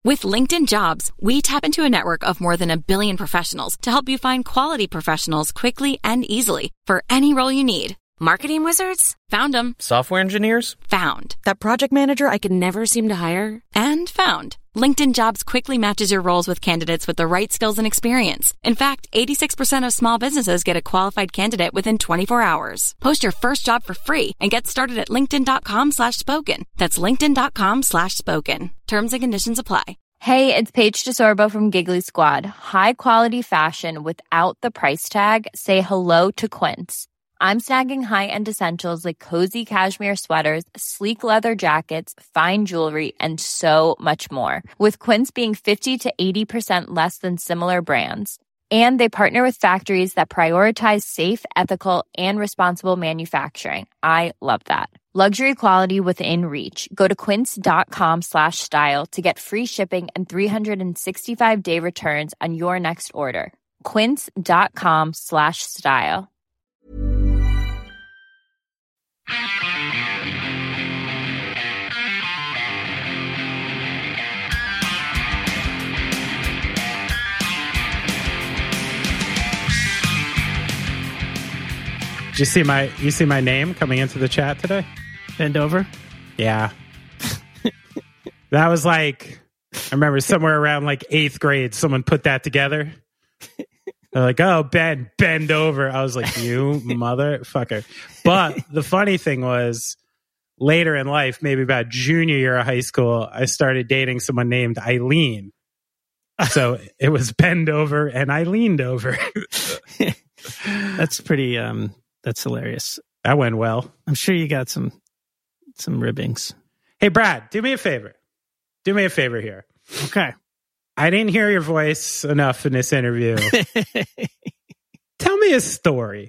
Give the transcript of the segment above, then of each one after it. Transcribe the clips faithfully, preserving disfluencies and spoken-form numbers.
With LinkedIn Jobs, we tap into a network of more than a billion professionals to help you find quality professionals quickly and easily for any role you need. Marketing wizards? Found them. Software engineers? Found. That project manager I could never seem to hire? And found. LinkedIn Jobs quickly matches your roles with candidates with the right skills and experience. In fact, eighty-six percent of small businesses get a qualified candidate within twenty-four hours. Post your first job for free and get started at linkedin.com slash spoken. That's linkedin.com slash spoken. Terms and conditions apply. Hey, it's Paige DeSorbo from Giggly Squad. High quality fashion without the price tag. Say hello to Quince. I'm snagging high-end essentials like cozy cashmere sweaters, sleek leather jackets, fine jewelry, and so much more. With Quince being fifty to eighty percent less than similar brands. And they partner with factories that prioritize safe, ethical, and responsible manufacturing. I love that. Luxury quality within reach. Go to quince.com slash style to get free shipping and three sixty-five day returns on your next order. Quince.com slash style. Did you see my you see my name coming into the chat today? Bend over? Yeah. That was like, I remember somewhere around like eighth grade, someone put that together. They're like, oh, bend, bend over. I was like, you motherfucker. But the funny thing was, later in life, maybe about junior year of high school, I started dating someone named Eileen. So it was bend over and I leaned over. That's pretty, um, that's hilarious. That went well. I'm sure you got some, some ribbings. Hey, Brad, do me a favor. Do me a favor here. Okay. I didn't hear your voice enough in this interview. Tell me a story.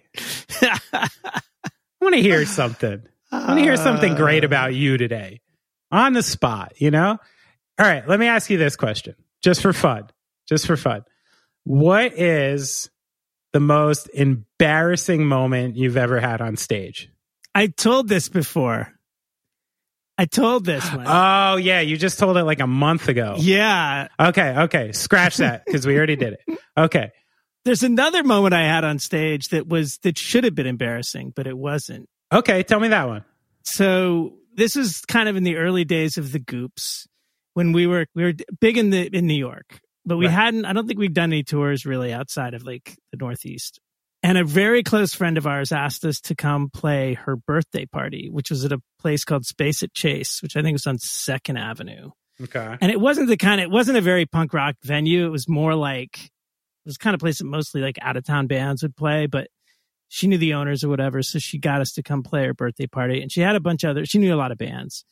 I want to hear something. I want to hear something great about you today. On the spot, you know? All right, let me ask you this question. Just for fun. Just for fun. What is the most embarrassing moment you've ever had on stage? I told this before. I told this one. Oh, yeah. You just told it like a month ago. Yeah. Okay. Okay. Scratch that because we already did it. Okay. There's another moment I had on stage that was that should have been embarrassing, but it wasn't. Okay. Tell me that one. So this was kind of in the early days of the Goops when we were we were big in the in New York, but we right. hadn't. I don't think we'd done any tours really outside of like the Northeast. And a very close friend of ours asked us to come play her birthday party, which was at a place called Space at Chase, which I think was on Second Avenue. Okay. And it wasn't the kind of, it wasn't a very punk rock venue. It was more like, it was the kind of place that mostly like out of town bands would play, but she knew the owners or whatever. So she got us to come play her birthday party. And she had a bunch of other, she knew a lot of bands.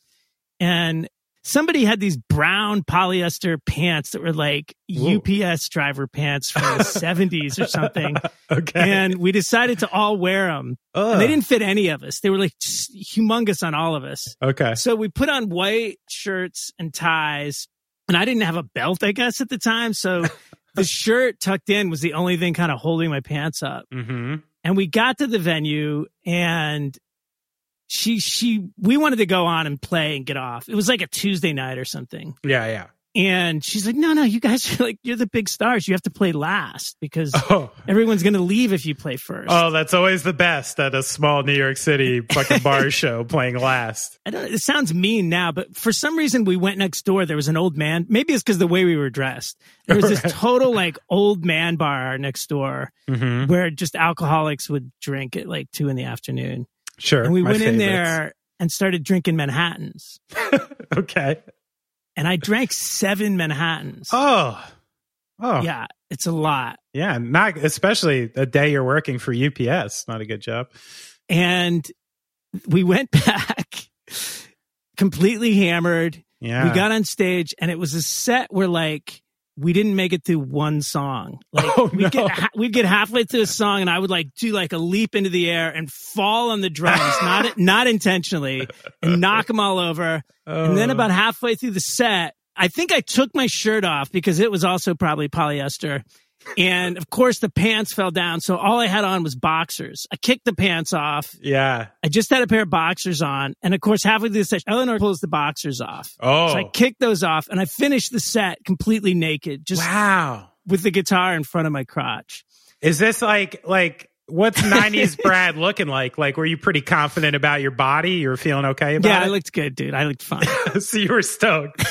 And somebody had these brown polyester pants that were like Ooh. U P S driver pants from the seventies or something. Okay. And we decided to all wear them. Ugh. And they didn't fit any of us. They were like humongous on all of us. Okay. So we put on white shirts and ties. And I didn't have a belt, I guess, at the time. So the shirt tucked in was the only thing kind of holding my pants up. Mm-hmm. And we got to the venue and She, she, we wanted to go on and play and get off. It was like a Tuesday night or something. Yeah, yeah. And she's like, no, no, you guys are like, you're the big stars. You have to play last because oh. everyone's going to leave if you play first. Oh, that's always the best at a small New York City fucking bar show playing last. I don't, it sounds mean now, but for some reason we went next door. There was an old man. Maybe it's because the way we were dressed. There was this right. total like old man bar next door mm-hmm. where just alcoholics would drink at like two in the afternoon. Sure. And we went favorites. in there and started drinking Manhattans. Okay. And I drank seven Manhattans. Oh. Oh. Yeah, it's a lot. Yeah, not especially a day you're working for U P S. Not a good job. And we went back completely hammered. Yeah. We got on stage and it was a set where like we didn't make it through one song. Like oh, we'd, no. get, we'd get halfway through a song and I would like do like a leap into the air and fall on the drums, not not intentionally, and knock them all over. Oh. And then about halfway through the set, I think I took my shirt off because it was also probably polyester. And of course the pants fell down. So all I had on was boxers. I kicked the pants off. Yeah. I just had a pair of boxers on. And of course, halfway through the set, Eleanor pulls the boxers off. Oh. So I kicked those off and I finished the set completely naked. Just wow. with the guitar in front of my crotch. Is this like, like, what's nineties Brad looking like? Like, were you pretty confident about your body? You were feeling okay about yeah, it? Yeah, I looked good, dude. I looked fine. So you were stoked.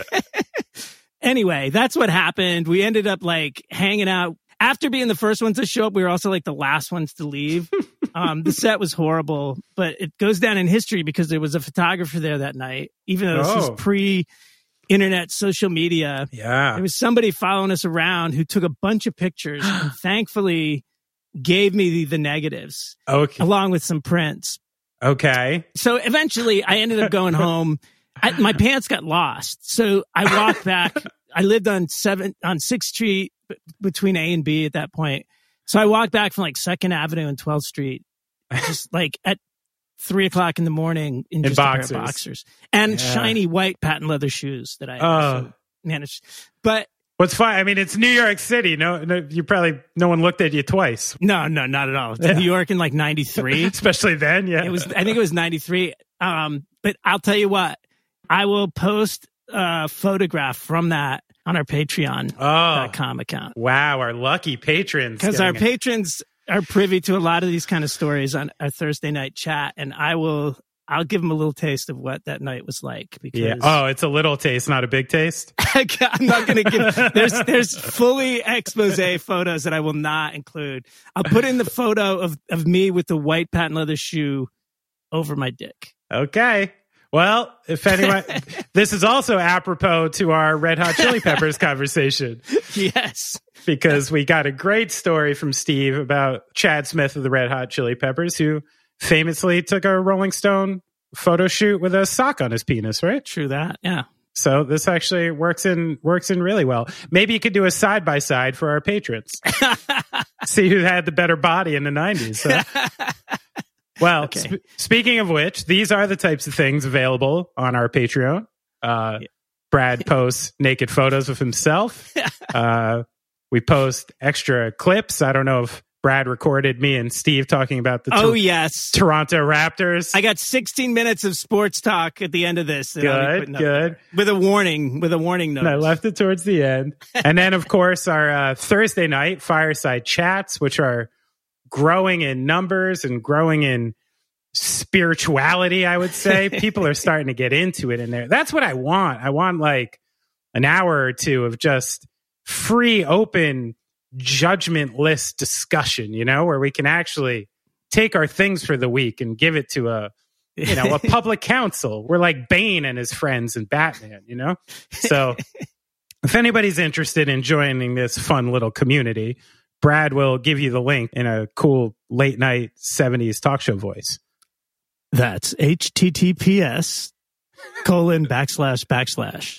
Anyway, that's what happened. We ended up like hanging out. After being the first ones to show up, we were also like the last ones to leave. um, the set was horrible, but it goes down in history because there was a photographer there that night, even though this Oh. was pre-internet social media. Yeah. There was somebody following us around who took a bunch of pictures and thankfully gave me the, the negatives Okay. along with some prints. Okay. So eventually I ended up going home. I, my pants got lost. So I walked back. I lived on seven on sixth Street b- between A and B at that point. So I walked back from like second Avenue and twelfth Street, just like at three o'clock in the morning in, In just boxers. a pair of boxers and Yeah. shiny white patent leather shoes that I Oh. also managed. But What's fine? I mean, it's New York City. No, no, you probably no one looked at you twice, no, no, not at all. Yeah. New York in like ninety-three. especially then. Yeah, It was, I think it was ninety-three. Um, but I'll tell you what, I will post a photograph from that on our Patreon dot com Oh, account. wow, our lucky patrons. Because our getting it. patrons are privy to a lot of these kind of stories on our Thursday night chat. And I will, I'll give them a little taste of what that night was like. Because Yeah. Oh, it's a little taste, not a big taste. I'm not going to give, there's, there's fully expose photos that I will not include. I'll put in the photo of, of me with the white patent leather shoe over my dick. Okay. Well, if anyone, this is also apropos to our Red Hot Chili Peppers conversation, Yes. because we got a great story from Steve about Chad Smith of the Red Hot Chili Peppers, who famously took a Rolling Stone photo shoot with a sock on his penis, right? True that. Yeah. So this actually works in works in really well. Maybe you could do a side by side for our patrons. See who had the better body in the nineties. Huh? Well, Okay. sp- speaking of which, these are the types of things available on our Patreon. Uh, Yeah. Brad posts naked photos of himself. Uh, we post extra clips. I don't know if Brad recorded me and Steve talking about the Oh, Tor- yes. Toronto Raptors. I got sixteen minutes of sports talk at the end of this. that I'll be Good, putting up good. there. With a warning, with a warning note. And I left it towards the end. And then, of course, our uh, Thursday night fireside chats, which are growing in numbers and growing in spirituality, I would say. People are starting to get into it in there. That's what I want. I want like an hour or two of just free, open, judgmentless discussion, you know, where we can actually take our things for the week and give it to a, you know, a public council. We're like Bane and his friends and Batman, you know? So if anybody's interested in joining this fun little community, Brad will give you the link in a cool late night seventies talk show voice. That's https colon backslash backslash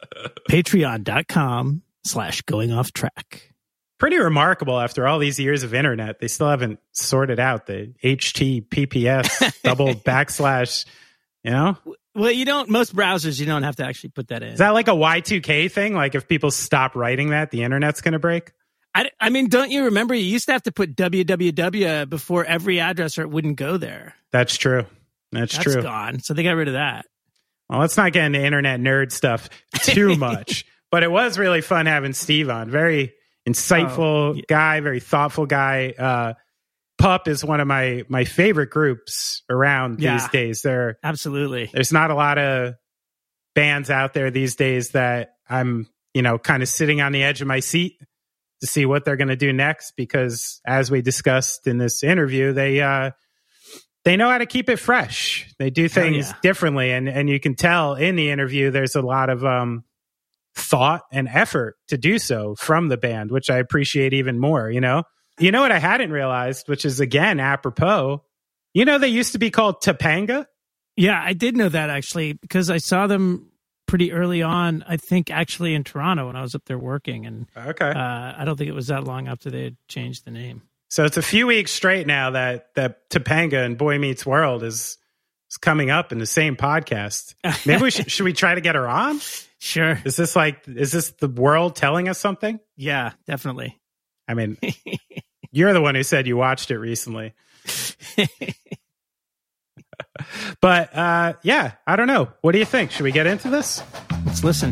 patreon.com slash going off track. Pretty remarkable after all these years of internet. They still haven't sorted out the H T T P S double backslash, you know? Well, you don't, most browsers, you don't have to actually put that in. Is that like a Y two K thing? Like if people stop writing that, the internet's going to break? I, I mean, don't you remember you used to have to put www before every address or it wouldn't go there? That's true. That's, That's true. gone. So they got rid of that. Well, let's not get into internet nerd stuff too much. But it was really fun having Steve on. Very insightful Oh, yeah. guy, very thoughtful guy. Uh, Pup is one of my my favorite groups around Yeah. these days. There, Absolutely. there's not a lot of bands out there these days that I'm, you know, kind of sitting on the edge of my seat to see what they're going to do next. Because as we discussed in this interview, they uh, they know how to keep it fresh. They do things yeah. differently, and and you can tell in the interview there's a lot of um, thought and effort to do so from the band, which I appreciate even more. You know, you know what I hadn't realized, which is again apropos. You know, they used to be called Topanga. Yeah, I did know that actually because I saw them pretty early on. I think actually in Toronto when I was up there working, and Okay. uh, I don't think it was that long after they had changed the name. So it's a few weeks straight now that that Topanga and Boy Meets World is is coming up in the same podcast. Maybe we should, should we try to get her on? Sure. Is this like is this the world telling us something? Yeah, definitely. I mean, you're the one who said you watched it recently. But uh, yeah, I don't know. What do you think? Should we get into this? Let's listen.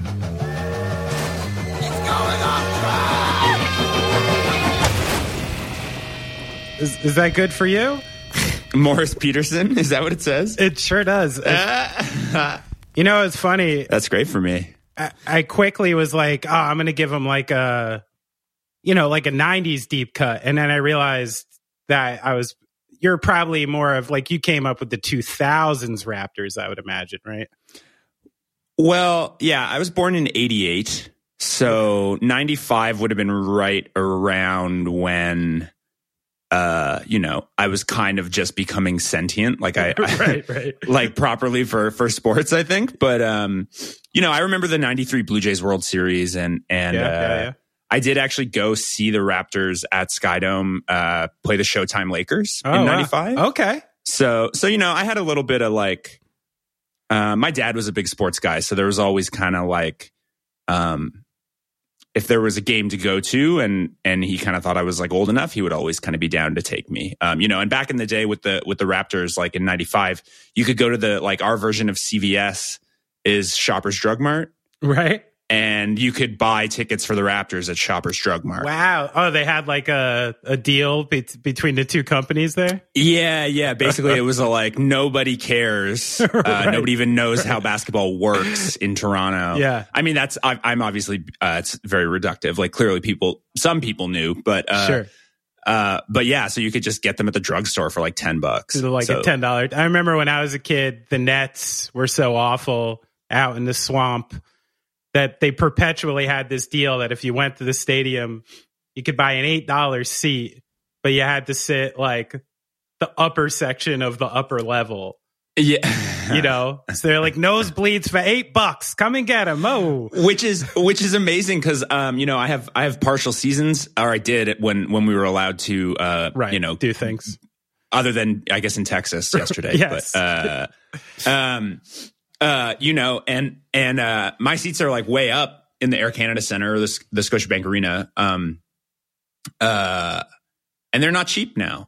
Is, is that good for you? Morris Peterson? Is that what it says? It sure does. Uh, you know, it's funny. That's great for me. I, I quickly was like, oh, I'm going to give him like a, you know, like a nineties deep cut. And then I realized that I was, you're probably more of like, you came up with the two thousands Raptors, I would imagine, right? Well, yeah, I was born in eighty-eight. So ninety-five would have been right around when, uh, you know, I was kind of just becoming sentient, like I, right, right. like properly for, for sports, I think. But, um, you know, I remember the ninety-three Blue Jays World Series and, and, yeah, uh, yeah, yeah. I did actually go see the Raptors at Skydome, uh, play the Showtime Lakers Oh, in wow. ninety-five. Okay. So, so, you know, I had a little bit of like, uh, my dad was a big sports guy. So there was always kind of like, um, if there was a game to go to and, and he kind of thought I was like old enough, he would always kind of be down to take me. Um, you know, and back in the day with the, with the Raptors, like in ninety-five, you could go to the, like our version of C V S is Shoppers Drug Mart. Right. And you could buy tickets for the Raptors at Shoppers Drug Mart. Wow. Oh, they had like a, a deal be- between the two companies there? Yeah, yeah. Basically, it was a like, nobody cares. Uh, Right. Nobody even knows how basketball works in Toronto. Yeah. I mean, that's, I, I'm obviously, uh, it's very reductive. Like, clearly people, some people knew, but, uh, Sure. uh, but yeah, so you could just get them at the drugstore for like ten bucks. Like so, a ten dollars. I remember when I was a kid, the Nets were so awful out in the swamp that they perpetually had this deal that if you went to the stadium, you could buy an eight dollars seat, but you had to sit like the upper section of the upper level. Yeah. You know, so they're like nosebleeds for eight bucks. Come and get them. Oh, which is which is amazing because um you know I have I have partial seasons, or I did when when we were allowed to uh right. you know do things other than I guess in Texas yesterday. Yes. But uh, um uh you know and and uh my seats are like way up in the Air Canada Centre or the, the Scotiabank Arena. Um uh. And they're not cheap now,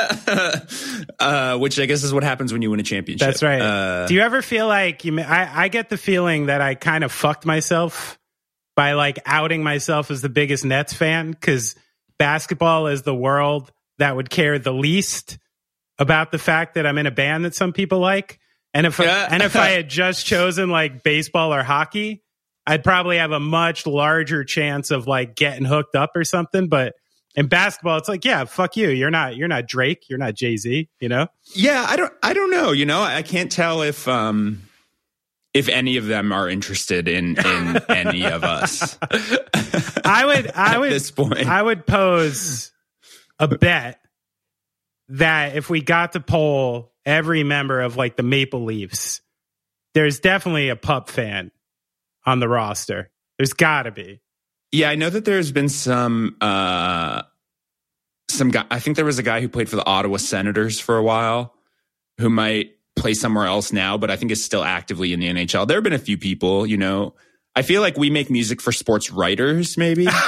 uh, which I guess is what happens when you win a championship. That's right. Uh, do you ever feel like you? I, I get the feeling that I kind of fucked myself by like outing myself as the biggest Nets fan, because basketball is the world that would care the least about the fact that I'm in a band that some people like. And if Yeah. and if I had just chosen like baseball or hockey, I'd probably have a much larger chance of like getting hooked up or something. But in basketball, it's like, yeah, fuck you. You're not, you're not Drake. You're not Jay-Z, you know? Yeah, I don't, I don't know. You know, I can't tell if, um, if any of them are interested in, in any of us. I would, I At would, this point. I would pose a bet that if we got to poll every member of like the Maple Leafs, there's definitely a Pup fan on the roster. There's gotta be. Yeah, I know that there's been some, uh, some guy, I think there was a guy who played for the Ottawa Senators for a while who might play somewhere else now, but I think is still actively in the N H L. There have been a few people, you know, I feel like we make music for sports writers, maybe. Well,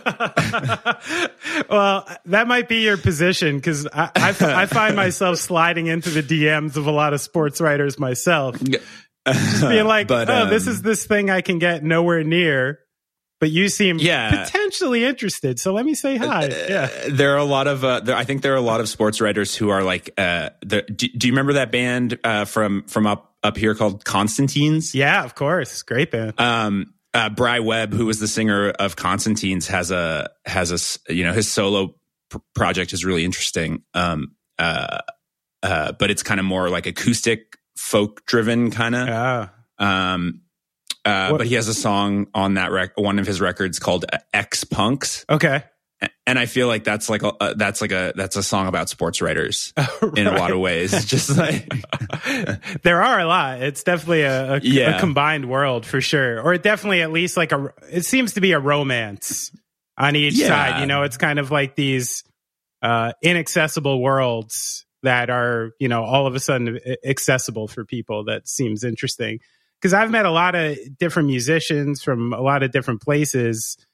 that might be your position, because I, I, I find myself sliding into the D Ms of a lot of sports writers myself. Just being like, But, oh, um, this is this thing I can get nowhere near. But you seem Yeah. potentially interested, so let me say hi. Yeah, There are a lot of, uh, there, I think there are a lot of sports writers who are like, uh, the, do, do you remember that band uh, from from up up here called Constantines? yeah, of course, great band. Um, uh, Bry Webb, who was the singer of Constantines, has a has a s- you know his solo pr- project is really interesting. Um, uh, uh, but it's kind of more like acoustic, folk driven kind of. Yeah, Um, uh, What- but he has a song on that rec- one of his records called X Punks. okay. And I feel like that's like a, uh, that's like a that's a song about sports writers in a Right. lot of ways. Just like There are a lot. It's definitely a, a, Yeah. a combined world for sure, or definitely at least like a. It seems to be a romance on each Yeah. side. You know, it's kind of like these uh, inaccessible worlds that are, you know, all of a sudden accessible for people. That seems interesting, because I've met a lot of different musicians from a lot of different places,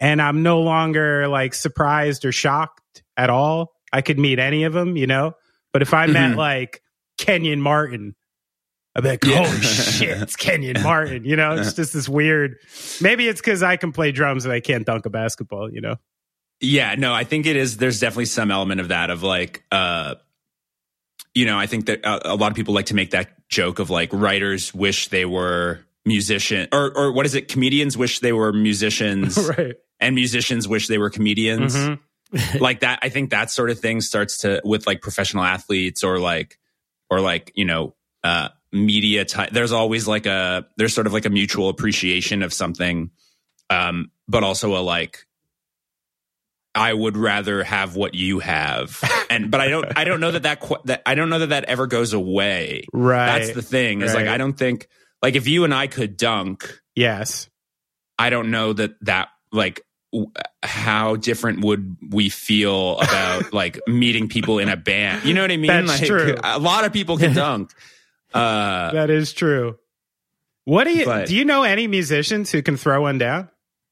and I'm no longer like surprised or shocked at all. I could meet any of them, you know. But if I met mm-hmm. like Kenyon Martin, I'd be like, holy yeah. shit, it's Kenyon Martin. You know, it's just this weird. Maybe it's because I can play drums and I can't dunk a basketball. You know. Yeah, no, I think it is. There's definitely some element of that of like, uh, you know, I think that a, a lot of people like to make that joke of like writers wish they were musician or or what is it? Comedians wish they were musicians, right? And musicians wish they were comedians. Mm-hmm. Like that, I think that sort of thing starts to with like professional athletes or like or like you know uh, media. Ty- there's always like a there's sort of like a mutual appreciation of something, um, but also a like I would rather have what you have, and but I don't I don't know that that qu- that I don't know that that ever goes away. Right, that's the thing. Is right. like I don't think like if you and I could dunk, yes, I don't know that that like. How different would we feel about like meeting people in a band? You know what I mean? That's like, true. A lot of people can dunk. Uh, that is true. What do you but, do? You know any musicians who can throw one down?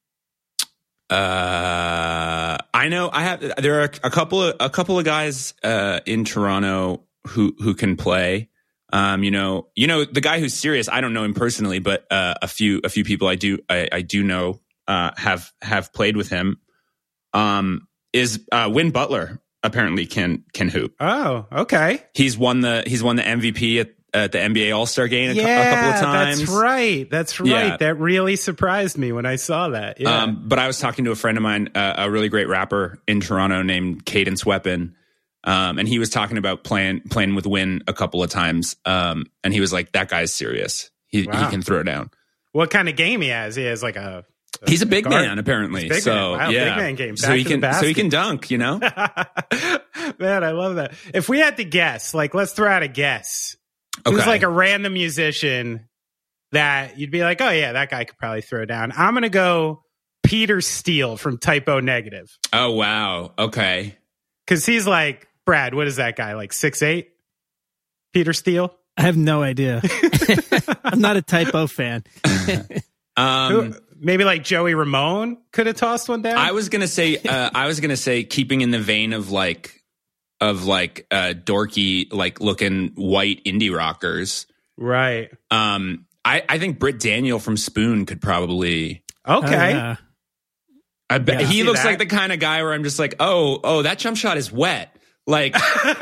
Uh, I know I have. There are a couple of a couple of guys uh, in Toronto who who can play. Um, you know, you know the guy who's serious. I don't know him personally, but uh, a few a few people I do I, I do know. Uh, have have played with him. Um, is uh, Win Butler apparently can can hoop. Oh, okay. He's won the he's won the M V P at, at the N B A All-Star game a, yeah, a couple of times. That's right. That's right. Yeah. That really surprised me when I saw that. Yeah. Um, but I was talking to a friend of mine, uh, a really great rapper in Toronto named Cadence Weapon, um, and he was talking about playing playing with Win a couple of times, um, and he was like, "That guy's serious. He wow. he can throw down." What kind of game he has? He has like a. He's a big guard. man, apparently. Big so man. Wow, yeah, big man game. Back so he can, so he can dunk. You know, man, I love that. If we had to guess, like, let's throw out a guess. Okay. Who's like a random musician that you'd be like, oh yeah, that guy could probably throw down. I'm gonna go Peter Steele from Typo Negative. Oh wow, okay. Because he's like Brad. What is that guy like? six eight Peter Steele. I have no idea. I'm not a Typo fan. um. Who, Maybe like Joey Ramone could have tossed one down. I was gonna say, uh, I was gonna say, keeping in the vein of like, of like uh, dorky, like looking white indie rockers, right? Um, I, I think Britt Daniel from Spoon could probably. Okay. Uh, I bet yeah, he looks that. like the kind of guy where I'm just like, oh, oh, that jump shot is wet, like.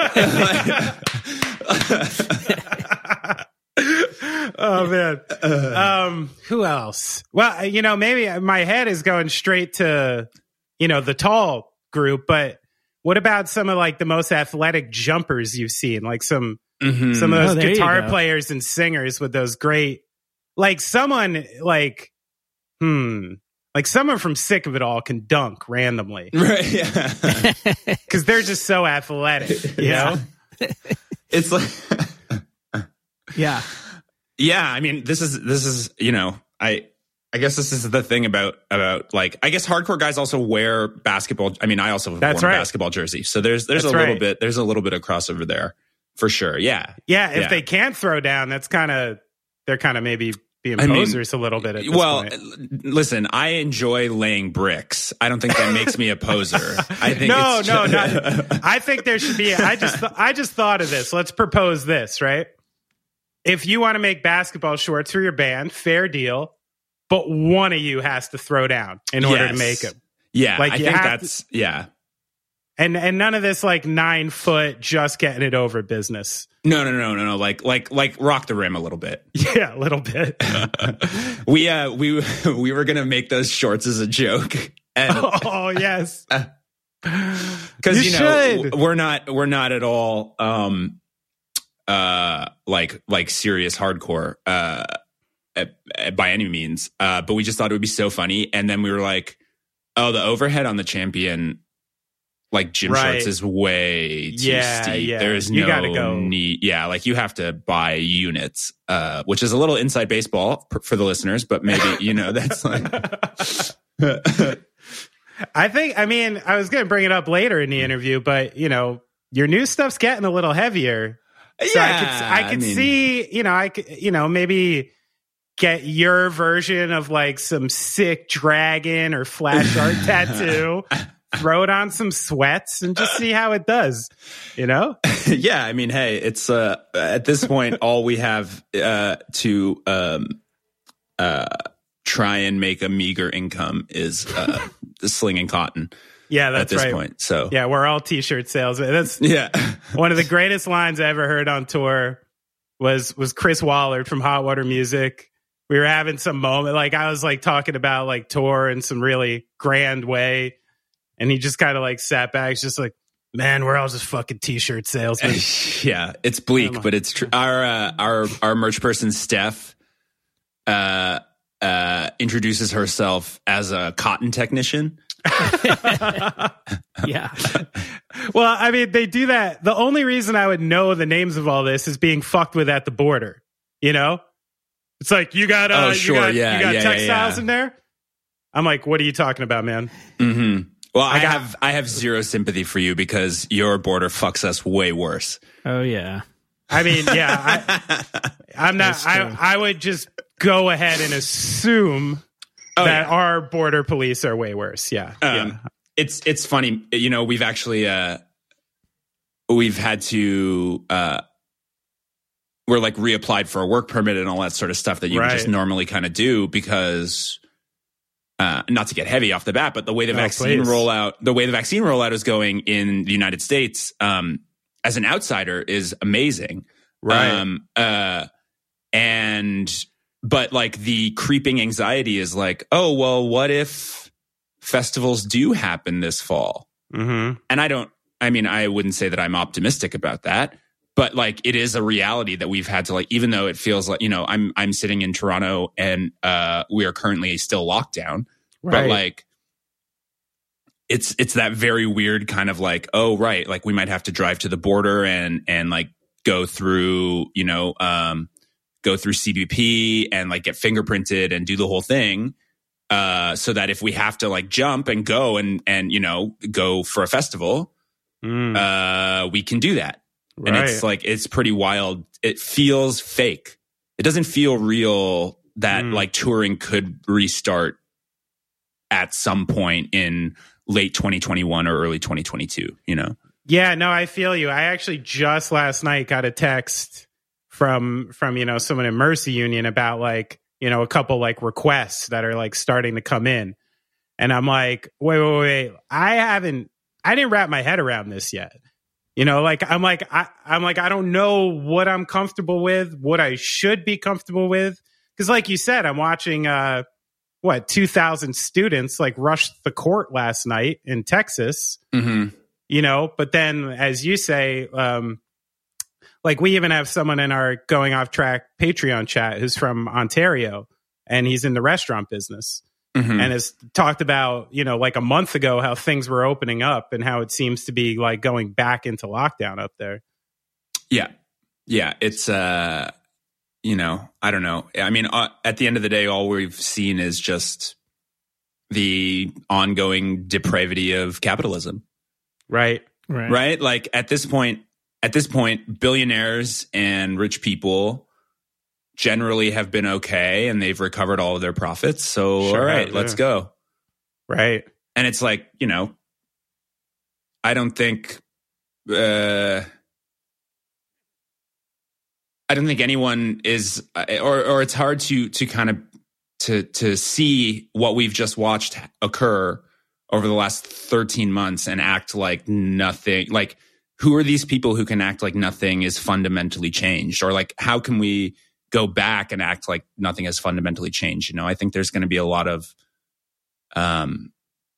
Oh man. Um, who else? Well, you know, maybe my head is going straight to, you know, the tall group, but what about some of like the most athletic jumpers you've seen? Like some mm-hmm. some of those oh, guitar players and singers with those great, like someone like, hmm, like someone from Sick of It All can dunk randomly, right? Yeah, because they're just so athletic. You yeah. know, it's like, yeah. Yeah, I mean, this is this is you know, I I guess this is the thing about about like I guess hardcore guys also wear basketball. I mean, I also have That's worn right. a basketball jersey, so there's there's That's a little right. bit there's a little bit of crossover there for sure. Yeah, yeah. If yeah. they can't throw down, that's kind of they're kind of maybe being I mean, posers a little bit. At this well, point. listen, I enjoy laying bricks. I don't think that makes me a poser. I think no, it's no, just- not. I think there should be. I just I just thought of this. Let's propose this, right? If you want to make basketball shorts for your band, fair deal. But one of you has to throw down in order yes. to make them. Yeah, like I you think have that's to, yeah. And and none of this like nine foot just getting it over business. No, no, no, no, no. Like like like rock the rim a little bit. Yeah, a little bit. we uh we we were gonna make those shorts as a joke. And oh yes, because you, you know should. we're not we're not at all um uh like like serious hardcore uh at, at, by any means. Uh, but we just thought it would be so funny, and then we were like, oh, the overhead on the Champion. Like gym right. shorts is way too yeah, steep. Yeah. There's you no gotta go. need. Yeah, like you have to buy units, uh, which is a little inside baseball for, for the listeners, but maybe, you know, that's like. I think, I mean, I was going to bring it up later in the interview, but, you know, your new stuff's getting a little heavier. So yeah. I could, I could I mean, see, you know, I could, you know, maybe get your version of like some sick dragon or flash art tattoo, throw it on some sweats, and just see how it does, you know? Yeah, I mean, hey, it's uh, at this point, all we have uh, to um, uh, try and make a meager income is uh, slinging cotton. Yeah, that's at this right. point. So yeah, we're all t-shirt salesmen. That's yeah. One of the greatest lines I ever heard on tour was was Chris Wallard from Hot Water Music. We were having some moment, like I was like talking about like tour in some really grand way, and he just kind of like sat back, he's just like, "Man, we're all just fucking t-shirt salesmen." Yeah, it's bleak, but it's true. Our uh, our our merch person Steph uh, uh, introduces herself as a cotton technician. Yeah. Well, I mean, they do that. The only reason I would know the names of all this is being fucked with at the border. You know, it's like you got uh, oh, sure, you got, yeah, you got yeah, textiles yeah, yeah. in there. I'm like, what are you talking about, man? Mm-hmm. Well, I, I got- have I have zero sympathy for you because your border fucks us way worse. Oh yeah. I mean, yeah, I, I'm not. That's true. I I would just go ahead and assume Oh, that yeah. our border police are way worse. Yeah, Um, yeah. It's it's funny, you know. We've actually uh, we've had to uh, we're like reapplied for a work permit and all that sort of stuff that you would just Right. normally kind of do because uh, not to get heavy off the bat, but the way the Oh, vaccine please. rollout, the way the vaccine rollout is going in the United States, um, as an outsider, is amazing. Right. Um, uh, and but like the creeping anxiety is like, oh well, what if festivals do happen this fall? Mm-hmm. And I don't, I mean, I wouldn't say that I'm optimistic about that, but like it is a reality that we've had to like, even though it feels like, you know, I'm, I'm sitting in Toronto and uh, we are currently still locked down, Right. but like, it's, it's that very weird kind of like, oh, right. Like we might have to drive to the border and, and like go through, you know, um, go through C B P and like get fingerprinted and do the whole thing. Uh, so that if we have to like jump and go and, and, you know, go for a festival, Mm. uh, we can do that. Right. And it's like, it's pretty wild. It feels fake. It doesn't feel real that Mm. like touring could restart at some point in late twenty twenty-one or early twenty twenty-two, you know? Yeah, no, I feel you. I actually just last night got a text from from you know someone in Mercy Union about like you know a couple like requests that are like starting to come in, and I'm like, wait, wait, wait, I haven't, I didn't wrap my head around this yet. You know, like I'm like I, I'm like I don't know what I'm comfortable with, what I should be comfortable with, because like you said, I'm watching uh what two thousand students like rush the court last night in Texas. Mm-hmm. You know, but then as you say, um, like we even have someone in our Going Off Track Patreon chat who's from Ontario and he's in the restaurant business Mm-hmm. and has talked about, you know, like a month ago, how things were opening up and how it seems to be like going back into lockdown up there. Yeah. Yeah. It's, uh, you know, I don't know. I mean, uh, at the end of the day, all we've seen is just the ongoing depravity of capitalism. Right. Right. Right? Like at this point, at this point, billionaires and rich people generally have been okay and they've recovered all of their profits. So, Sure all right, have, let's yeah. go. Right. And it's like, you know, I don't think, uh, I don't think anyone is, or or it's hard to to kind of to to see what we've just watched occur over the last thirteen months and act like nothing. Like, who are these people who can act like nothing is fundamentally changed, or like how can we go back and act like nothing has fundamentally changed? You know, I think there's going to be a lot of um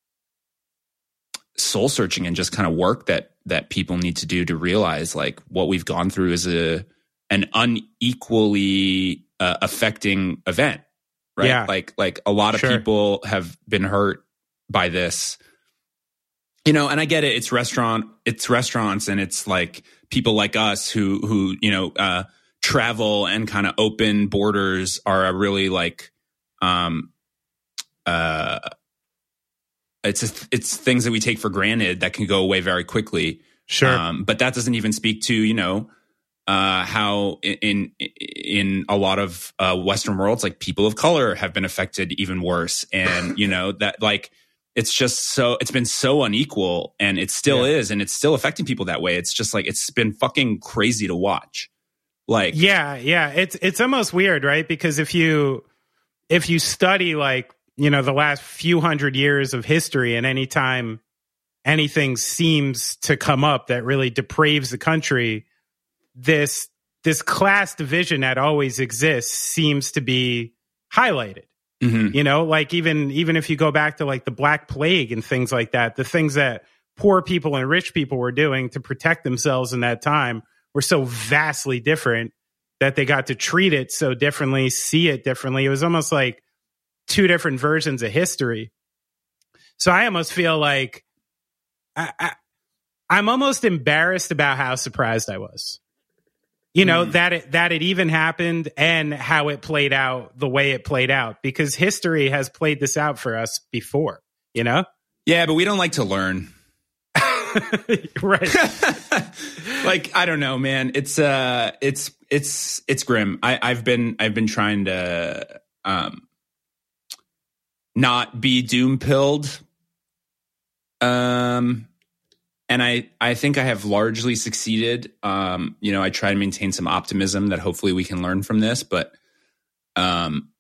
soul searching and just kind of work that that people need to do to realize like what we've gone through is a an unequally uh, affecting event, right? Yeah. Like like a lot of Sure. people have been hurt by this, you know. And I get it. It's restaurant, it's restaurants, and it's like people like us who who you know uh, travel and kind of open borders are a really like um uh. It's a, it's things that we take for granted that can go away very quickly. Sure. Um, but that doesn't even speak to, you know, uh, how in, in in a lot of uh, Western worlds, like people of color have been affected even worse, and you know that like it's just so it's been so unequal, and it still yeah. is, and it's still affecting people that way. It's just like it's been fucking crazy to watch. Like yeah, yeah, it's it's almost weird, right? Because if you if you study like you know the last few hundred years of history, and any time anything seems to come up that really depraves the country, this this class division that always exists seems to be highlighted. Mm-hmm. You know, like even even if you go back to like the Black Plague and things like that, the things that poor people and rich people were doing to protect themselves in that time were so vastly different that they got to treat it so differently, see it differently. It was almost like two different versions of history. So I almost feel like I, I, I'm almost embarrassed about how surprised I was. You know, mm. that it, that it even happened and how it played out the way it played out, because history has played this out for us before, you know? Yeah, but we don't like to learn. Right. Like, I don't know, man. It's uh it's it's it's grim. I, I've been I've been trying to um not be doom pilled. Um And I, I think I have largely succeeded. Um, you know, I try to maintain some optimism that hopefully we can learn from this. But um,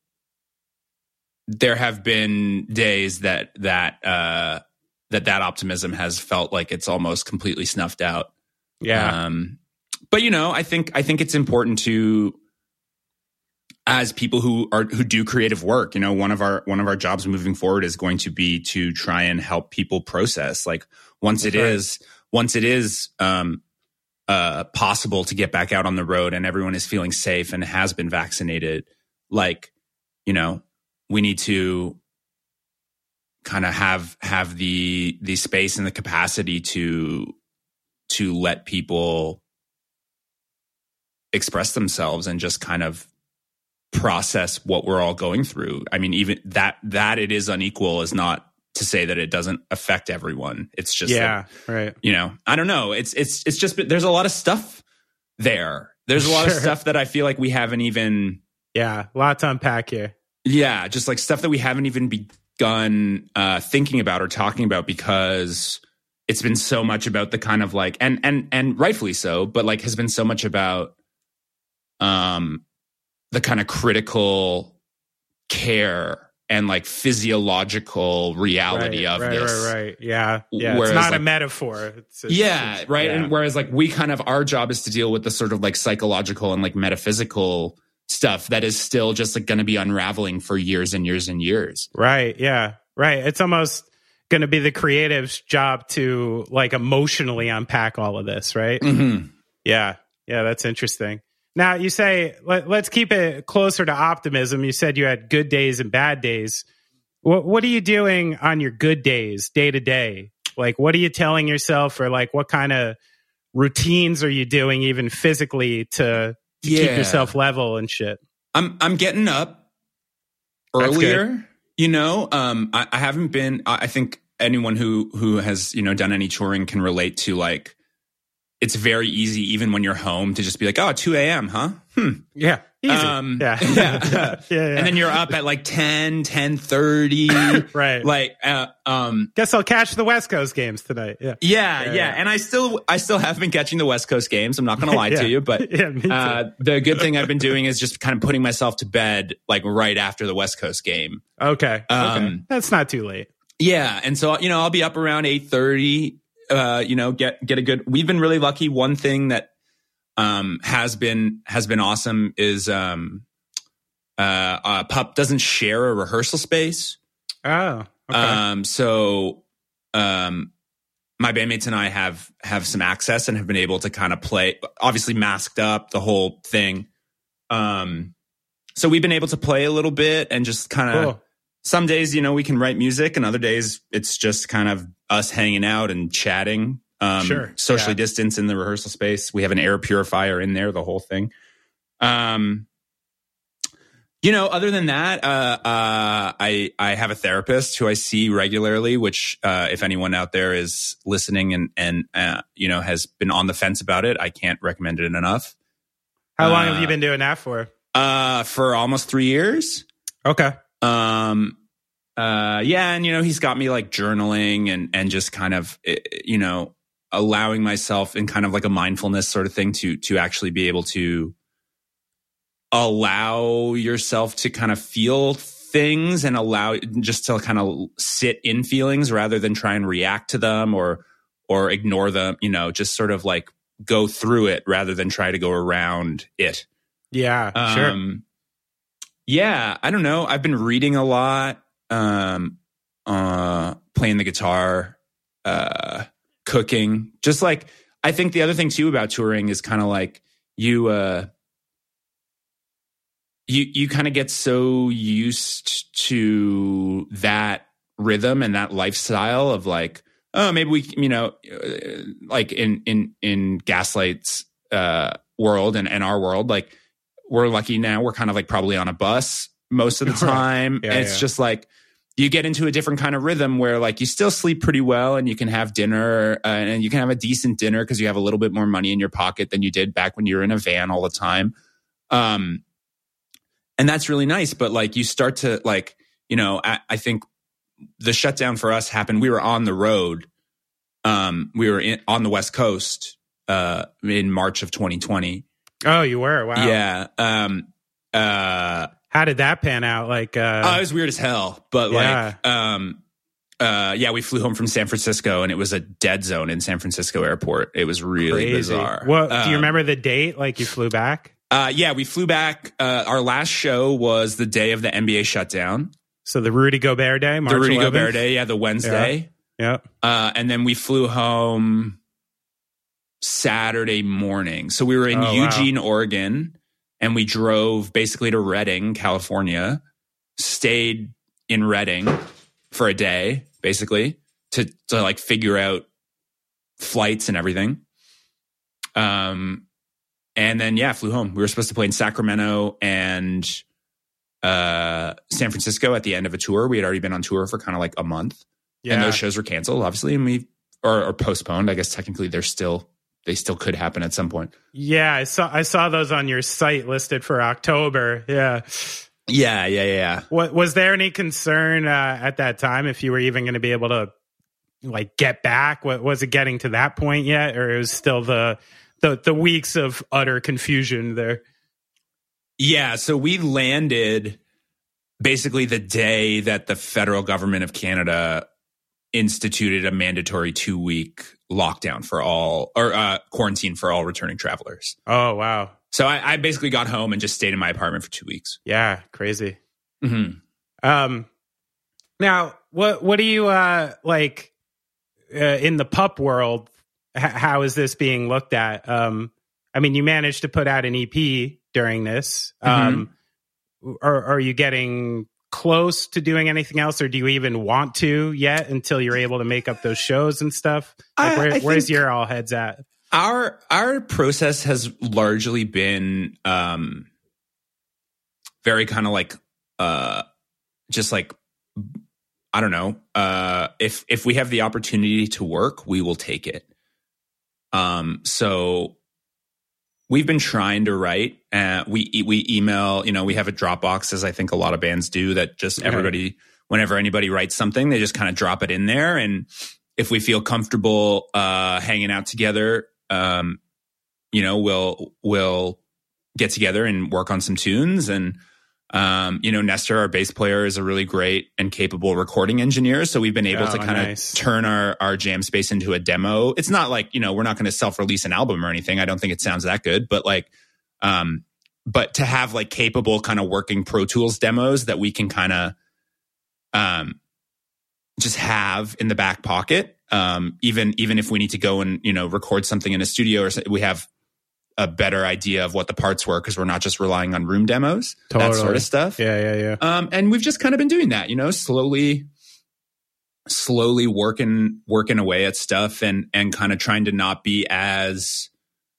there have been days that that uh, that that optimism has felt like it's almost completely snuffed out. Yeah. Um, but you know, I think I think it's important to, as people who are who do creative work, you know, one of our one of our jobs moving forward is going to be to try and help people process, like. Once That's it right. is, once it is um, uh, possible to get back out on the road and everyone is feeling safe and has been vaccinated, like, you know, we need to kind of have have the the space and the capacity to to let people express themselves and just kind of process what we're all going through. I mean, even that that it is unequal is not to say that it doesn't affect everyone. It's just, yeah, that, right. You know, I don't know. It's, it's, it's just, there's a lot of stuff there. There's a lot sure. of stuff that I feel like we haven't even. Yeah. A lot to unpack here. Yeah. Just like stuff that we haven't even begun uh, thinking about or talking about, because it's been so much about the kind of like, and, and, and rightfully so, but like has been so much about um, the kind of critical care and like physiological reality right, of right, this. Right, right, yeah. Yeah. Whereas, it's not like, a metaphor. It's, it's, yeah, it's, right. Yeah. And whereas like we kind of, our job is to deal with the sort of like psychological and like metaphysical stuff that is still just like going to be unraveling for years and years and years. Right. Yeah. Right. It's almost going to be the creative's job to like emotionally unpack all of this. Right. Mm-hmm. Yeah. Yeah. That's interesting. Now, you say, let, let's keep it closer to optimism. You said you had good days and bad days. What, what are you doing on your good days, day to day? Like, what are you telling yourself, or like, what kind of routines are you doing even physically to, to yeah. keep yourself level and shit? I'm I'm getting up earlier, you know. Um, I, I haven't been, I think anyone who who has, you know, done any touring can relate to, like, it's very easy, even when you're home, to just be like, oh, two a.m., huh? Hmm. Yeah. Easy. Um, yeah. yeah. yeah, yeah. And then you're up at like ten, ten thirty. Right. Like, uh, um, guess I'll catch the West Coast games tonight. Yeah. Yeah, yeah. yeah. yeah. And I still, I still have been catching the West Coast games. I'm not going to lie yeah. to you, but yeah, me too. Uh, the good thing I've been doing is just kind of putting myself to bed, like right after the West Coast game. Okay. Um, okay. That's not too late. Yeah. And so, you know, I'll be up around eight thirty. Uh, you know, get get a good. We've been really lucky. One thing that um, has been has been awesome is um, uh, uh, Pup doesn't share a rehearsal space. Oh, okay. Um, so um, my bandmates and I have have some access and have been able to kind of play. Obviously, masked up, the whole thing. Um, so we've been able to play a little bit and just kind of. Cool. Some days, you know, we can write music, and other days it's just kind of us hanging out and chatting. Um, sure. Socially yeah. distanced in the rehearsal space. We have an air purifier in there, the whole thing. Um, you know, other than that, uh, uh, I I have a therapist who I see regularly, which uh, if anyone out there is listening and, and uh, you know, has been on the fence about it, I can't recommend it enough. How long uh, have you been doing that for? Uh, for almost three years. Okay. Um, uh, yeah. And, you know, he's got me like journaling and, and just kind of, you know, allowing myself in kind of like a mindfulness sort of thing to, to actually be able to allow yourself to kind of feel things and allow just to kind of sit in feelings rather than try and react to them or, or ignore them, you know, just sort of like go through it rather than try to go around it. Yeah, um, sure. Yeah, I don't know. I've been reading a lot, um, uh, playing the guitar, uh, cooking. Just like, I think the other thing too about touring is kind of like you, uh, you, you kind of get so used to that rhythm and that lifestyle of like, oh, maybe we, you know, like in, in, in Gaslight's, uh, world and, and our world, like, we're lucky now. We're kind of like probably on a bus most of the time. yeah, and it's yeah. just like you get into a different kind of rhythm where like you still sleep pretty well and you can have dinner uh, and you can have a decent dinner because you have a little bit more money in your pocket than you did back when you were in a van all the time. Um, and that's really nice. But like you start to like, you know, I, I think the shutdown for us happened. We were on the road. Um, we were in, on the West Coast uh, in March of twenty twenty. Oh, you were? Wow. Yeah. Um, uh, How did that pan out? Like, uh, oh, it was weird as hell. But Yeah. like, um, uh, yeah, we flew home from San Francisco and it was a dead zone in San Francisco airport. It was really crazy. bizarre. What, do Um, you remember the date? Like you flew back? Uh, yeah, we flew back. Uh, our last show was the day of the N B A shutdown. So the Rudy Gobert day, March the Rudy eleventh? Gobert day. Yeah, the Wednesday. Yeah. Uh, and then we flew home Saturday morning. So we were in Oh, wow. Eugene, Oregon, and we drove basically to Redding, California, stayed in Redding for a day, basically, to, to like figure out flights and everything. Um, and then, yeah, flew home. We were supposed to play in Sacramento and uh, San Francisco at the end of a tour. We had already been on tour for kind of like a month. Yeah. And those shows were canceled, obviously, and we or, or postponed. I guess technically they're still they still could happen at some point. Yeah, I saw I saw those on your site listed for October. Yeah. Yeah, yeah, yeah. What was there any concern uh, at that time if you were even going to be able to like get back? What was it getting to that point yet, or it was still the the the weeks of utter confusion there? Yeah, so we landed basically the day that the federal government of Canada instituted a mandatory two-week lockdown for all, or uh, quarantine for all returning travelers. Oh, wow. So I, I basically got home and just stayed in my apartment for two weeks. Yeah, crazy. Mm-hmm. Um, now, what what do you uh, like uh, in the pup world? H- how is this being looked at? Um, I mean, you managed to put out an E P during this. Um, Mm-hmm. are, are you getting close to doing anything else, or do you even want to yet until you're able to make up those shows and stuff? Like, where, I, I where's think- your all heads at? Our our process has largely been um, very kind of like uh, just like I don't know. Uh, if if we have the opportunity to work, we will take it. Um, so we've been trying to write. Uh, we we email. You know, we have a Dropbox, as I think a lot of bands do. That just everybody, whenever anybody writes something, they just kind of drop it in there. And if we feel comfortable uh, hanging out together, um, you know, we'll we'll get together and work on some tunes. And um, you know, Nestor, our bass player, is a really great and capable recording engineer. So we've been able Oh, to kind of nice. turn our our jam space into a demo. It's not like, you know, we're not going to self-release an album or anything. I don't think it sounds that good, but like, um, but to have like capable kind of working Pro Tools demos that we can kind of um just have in the back pocket. Um, even even if we need to go and, you know, record something in a studio or something, we have a better idea of what the parts were because we're not just relying on room demos, that Totally. sort of stuff. Yeah, yeah, yeah. Um, and we've just kind of been doing that, you know, slowly, slowly working working away at stuff and and kind of trying to not be as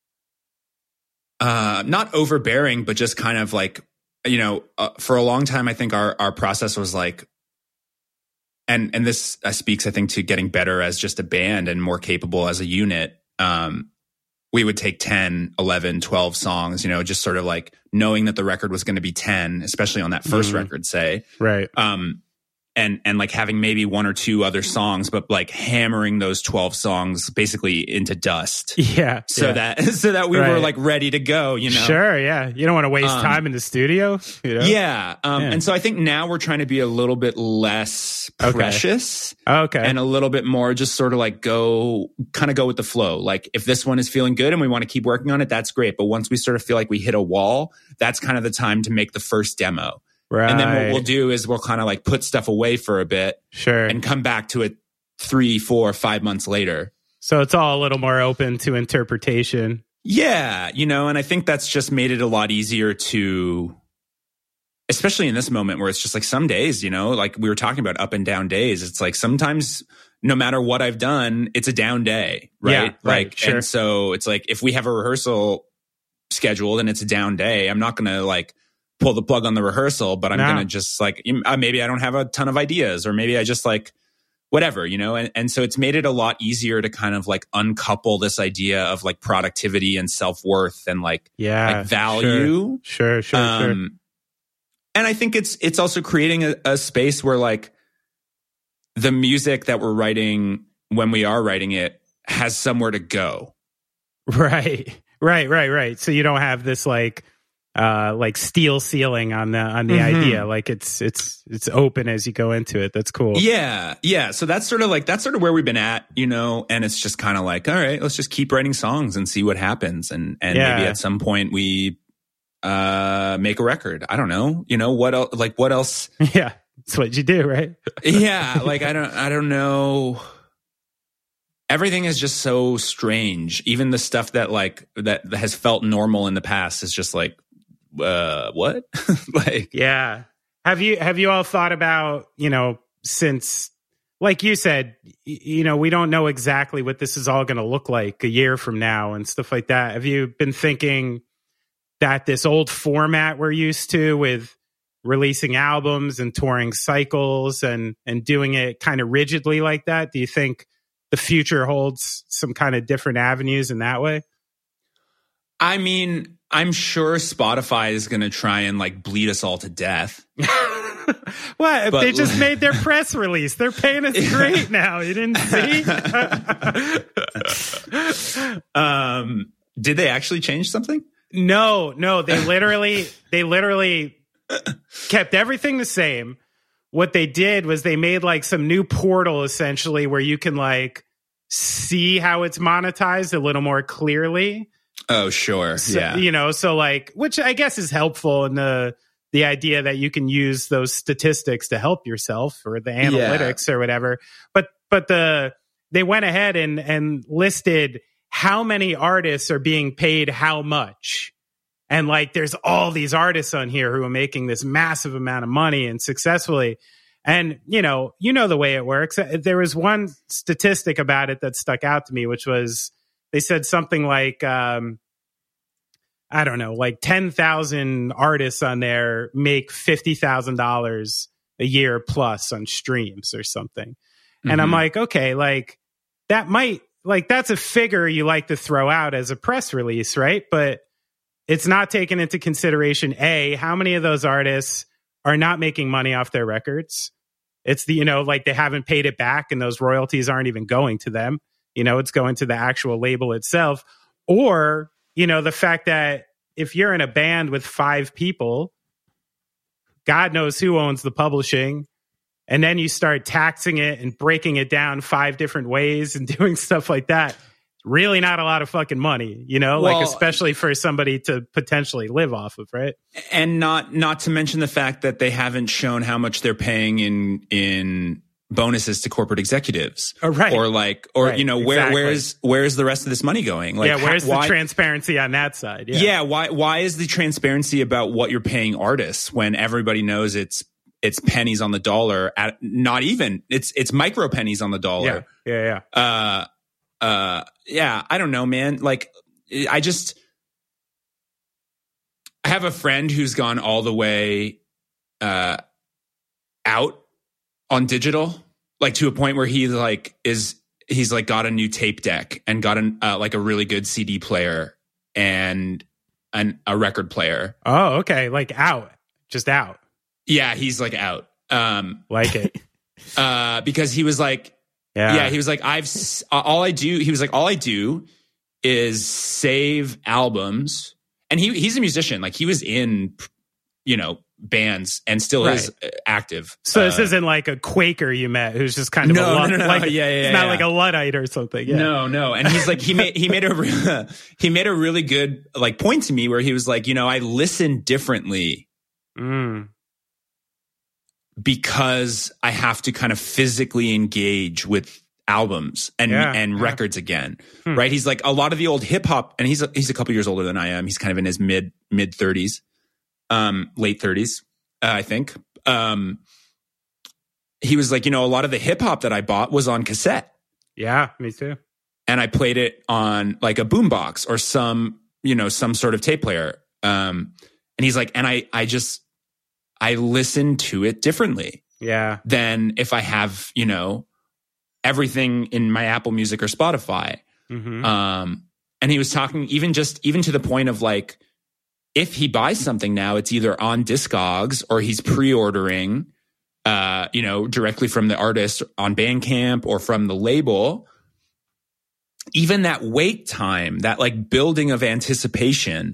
uh, not overbearing, but just kind of like, you know, uh, for a long time, I think our our process was like. And and this uh, speaks, I think, to getting better as just a band and more capable as a unit. Um, we would take ten, eleven, twelve songs, you know, just sort of like knowing that the record was going to be ten, especially on that first mm-hmm. record, say. Right. Um, and, and like having maybe one or two other songs, but like hammering those twelve songs basically into dust. Yeah. So yeah. that, so that we right. were like ready to go, you know? Sure. Yeah. You don't want to waste um, time in the studio. You know? Yeah. Um, yeah. And so I think now we're trying to be a little bit less okay. precious. Okay. And a little bit more just sort of like go, kind of go with the flow. Like if this one is feeling good and we want to keep working on it, that's great. But once we sort of feel like we hit a wall, that's kind of the time to make the first demo. Right. And then what we'll do is we'll kind of like put stuff away for a bit. Sure. And come back to it three, four, five months later. So it's all a little more open to interpretation. Yeah. You know, and I think that's just made it a lot easier to, especially in this moment where it's just like some days, you know, like we were talking about up and down days. It's like sometimes no matter what I've done, it's a down day. Right. Yeah, like, right, sure. And so it's like if we have a rehearsal scheduled and it's a down day, I'm not going to like pull the plug on the rehearsal, but I'm no. going to just like, maybe I don't have a ton of ideas or maybe I just like whatever, you know? And, and so it's made it a lot easier to kind of like uncouple this idea of like productivity and self-worth and like, yeah, like value. Sure, sure, sure, um, sure. And I think it's, it's also creating a, a space where like the music that we're writing when we are writing it has somewhere to go. Right, right, right, right. So you don't have this like, uh like steel ceiling on the on the mm-hmm. idea, like it's it's it's open as you go into it. That's cool. Yeah, yeah. So that's sort of like that's sort of where we've been at, you know. And it's just kind of like, all right, let's just keep writing songs and see what happens, and and yeah. maybe at some point we uh make a record. I don't know, you know what else? Like what else? Yeah, that's what you do, right? Yeah, like I don't I don't know. Everything is just so strange. Even the stuff that like that has felt normal in the past is just like. Uh, what? Like, yeah. Have you, have you all thought about, you know, since, like you said, y- you know, we don't know exactly what this is all going to look like a year from now and stuff like that. Have you been thinking that this old format we're used to with releasing albums and touring cycles and, and doing it kind of rigidly like that, do you think the future holds some kind of different avenues in that way? I mean, I'm sure Spotify is going to try and like bleed us all to death. What? But, they just made their press release. They're paying us great now. You didn't see? um, did they actually change something? No, no. They literally, they literally kept everything the same. What they did was they made like some new portal essentially where you can like see how it's monetized a little more clearly. Oh, sure. So, yeah. You know, so like, which I guess is helpful in the the idea that you can use those statistics to help yourself or the analytics yeah. or whatever. But but the they went ahead and and listed how many artists are being paid how much. And like there's all these artists on here who are making this massive amount of money and successfully. And, you know, you know the way it works. There was one statistic about it that stuck out to me, which was they said something like, um, I don't know, like ten thousand artists on there make fifty thousand dollars a year plus on streams or something. Mm-hmm. And I'm like, okay, like that might, like that's a figure you like to throw out as a press release, right? But it's not taken into consideration, A, how many of those artists are not making money off their records. It's the, you know, like they haven't paid it back and those royalties aren't even going to them. You know, it's going to the actual label itself. Or, you know, the fact that if you're in a band with five people, God knows who owns the publishing. And then you start taxing it and breaking it down five different ways and doing stuff like that. Really not a lot of fucking money, you know, well, like especially for somebody to potentially live off of, right? And not not to mention the fact that they haven't shown how much they're paying in in bonuses to corporate executives. Oh, right. Or like, or, right, you know, where exactly. where's where's the rest of this money going? Like, yeah, where's how, why, the transparency on that side? Yeah. yeah, why why is the transparency about what you're paying artists when everybody knows it's it's pennies on the dollar at not even it's it's micro pennies on the dollar. Yeah, yeah, yeah. Uh Uh, yeah, I don't know, man. Like, I just, I have a friend who's gone all the way, uh, out on digital, like to a point where he like is, he's like got a new tape deck and got an uh, like a really good C D player and an, a record player. Oh, okay. Like out, just out. Yeah, he's like out. Um, like it. uh, because he was like, yeah. yeah, he was like, I've all I do. He was like, all I do is save albums, and he he's a musician. Like he was in, you know, bands and still right. is active. So uh, this isn't like a Quaker you met who's just kind of no, a Ludd, no, no, no. like, yeah, yeah, it's yeah, not yeah. like a Luddite or something. Yeah. No, no. And he's like, he made, he made a, re- he made a really good like point to me where he was like, you know, I listen differently mm. because I have to kind of physically engage with albums and, yeah, and yeah. records again. Hmm. Right. He's like a lot of the old hip hop, and he's, a, he's a couple years older than I am. He's kind of in his mid, mid thirties, um, late thirties, uh, I think. Um, he was like, you know, a lot of the hip hop that I bought was on cassette. Yeah, me too. And I played it on like a boombox or some, you know, some sort of tape player. Um, and he's like, and I, I just, I listen to it differently. Yeah. Than if I have, you know, everything in my Apple Music or Spotify. Mm-hmm. Um, and he was talking even just, even to the point of like, if he buys something now, it's either on Discogs or he's pre-ordering, uh, you know, directly from the artist on Bandcamp or from the label. Even that wait time, that like building of anticipation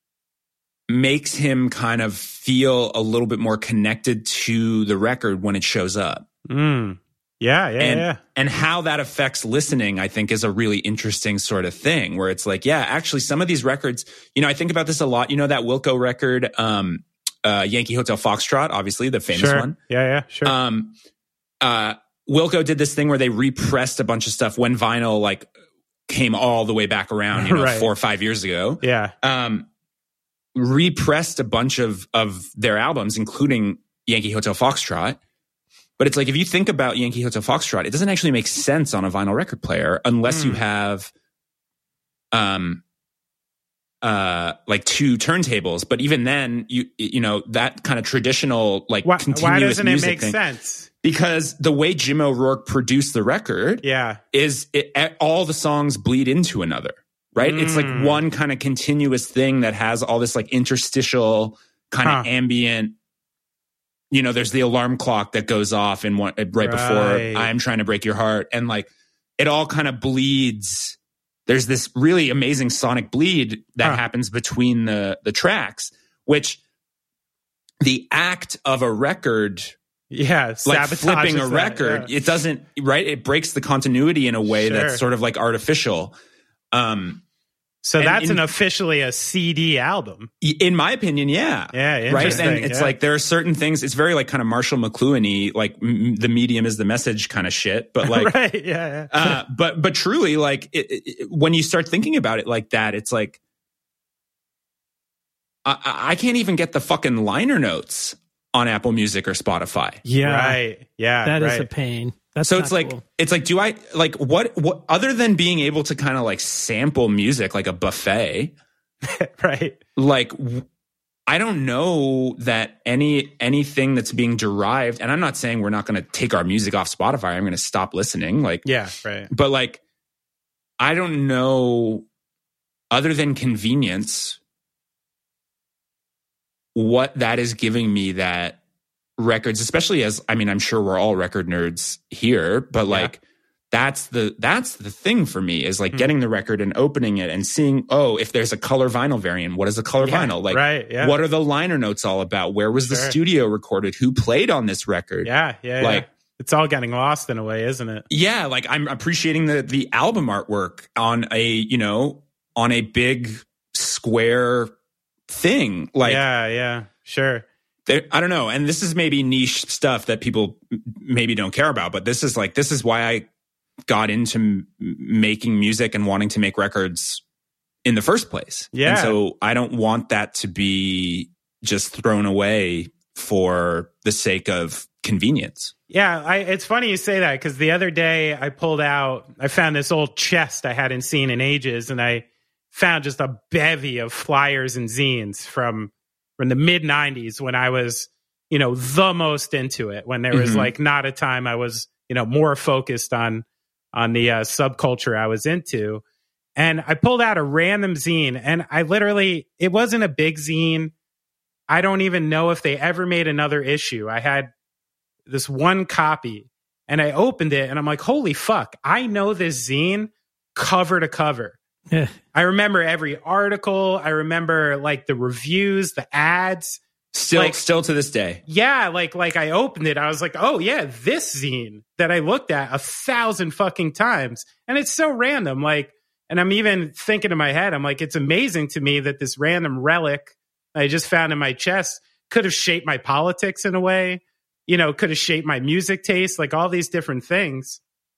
makes him kind of feel a little bit more connected to the record when it shows up. Mm. Yeah, yeah, and, yeah. And how that affects listening, I think, is a really interesting sort of thing where it's like, yeah, actually some of these records, you know, I think about this a lot. You know, that Wilco record, um, uh, Yankee Hotel Foxtrot, obviously the famous sure. one. Yeah, yeah, sure. Um, uh, Wilco did this thing where they repressed a bunch of stuff when vinyl like came all the way back around, you know, right. four or five years ago. Yeah. Um, repressed a bunch of, of their albums, including Yankee Hotel Foxtrot. But it's like, if you think about Yankee Hotel Foxtrot, it doesn't actually make sense on a vinyl record player unless mm. you have, um, uh, like two turntables. But even then, you you know, that kind of traditional, like why, continuous why doesn't music it make thing, sense? Because the way Jim O'Rourke produced the record, yeah, is it, all the songs bleed into another, right? Mm. It's like one kind of continuous thing that has all this like interstitial kind huh. of ambient. You know, there's the alarm clock that goes off in one, right, right before I'm Trying to Break Your Heart. And like, it all kind of bleeds. There's this really amazing sonic bleed that huh. happens between the, the tracks, which the act of a record, yeah, like flipping a record, that, yeah. it doesn't, right? It breaks the continuity in a way sure. that's sort of like artificial. Um, So and that's in, an officially a C D album. In my opinion, yeah. Yeah, right? And it's yeah. like there are certain things, it's very like kind of Marshall McLuhan-y, like m- the medium is the message kind of shit. But like, right, yeah, yeah. uh, but, but truly, like it, it, when you start thinking about it like that, it's like, I, I can't even get the fucking liner notes on Apple Music or Spotify. Yeah. Right. Yeah. That right. is a pain. That's so it's like, cool. it's like, do I like what, what, other than being able to kind of like sample music like a buffet, right? Like, I don't know that any, anything that's being derived, and I'm not saying we're not going to take our music off Spotify. I'm going to stop listening. Like, yeah, right. But like, I don't know, other than convenience, what that is giving me that records, especially as, I mean, I'm sure we're all record nerds here, but like, yeah. that's the, that's the thing for me is like mm-hmm. getting the record and opening it and seeing, oh, if there's a color vinyl variant, what is a color yeah, vinyl? Like, right, yeah. what are the liner notes all about? Where was sure. the studio recorded? Who played on this record? Yeah. Yeah. Like, yeah. It's all getting lost in a way, isn't it? Yeah. Like I'm appreciating the, the album artwork on a, you know, on a big square thing. Like, yeah, yeah, sure. There, I don't know. And this is maybe niche stuff that people maybe don't care about, but this is like, this is why I got into m- making music and wanting to make records in the first place. Yeah. And so I don't want that to be just thrown away for the sake of convenience. Yeah. I, it's funny you say that because the other day I pulled out, I found this old chest I hadn't seen in ages, and I found just a bevy of flyers and zines from from the mid nineties when I was, you know, the most into it, when there was mm-hmm. like not a time I was, you know, more focused on on the uh, subculture I was into. And I pulled out a random zine, and I literally, it wasn't a big zine. I don't even know if they ever made another issue. I had this one copy, and I opened it, and I'm like, holy fuck, I know this zine cover to cover. I remember every article. I remember like the reviews, the ads. Still, like, still to this day. Yeah, like like I opened it. I was like, oh yeah, this zine that I looked at a thousand fucking times. And it's so random. Like, and I'm even thinking in my head, I'm like, it's amazing to me that this random relic I just found in my chest could have shaped my politics in a way, you know, could have shaped my music taste, like all these different things.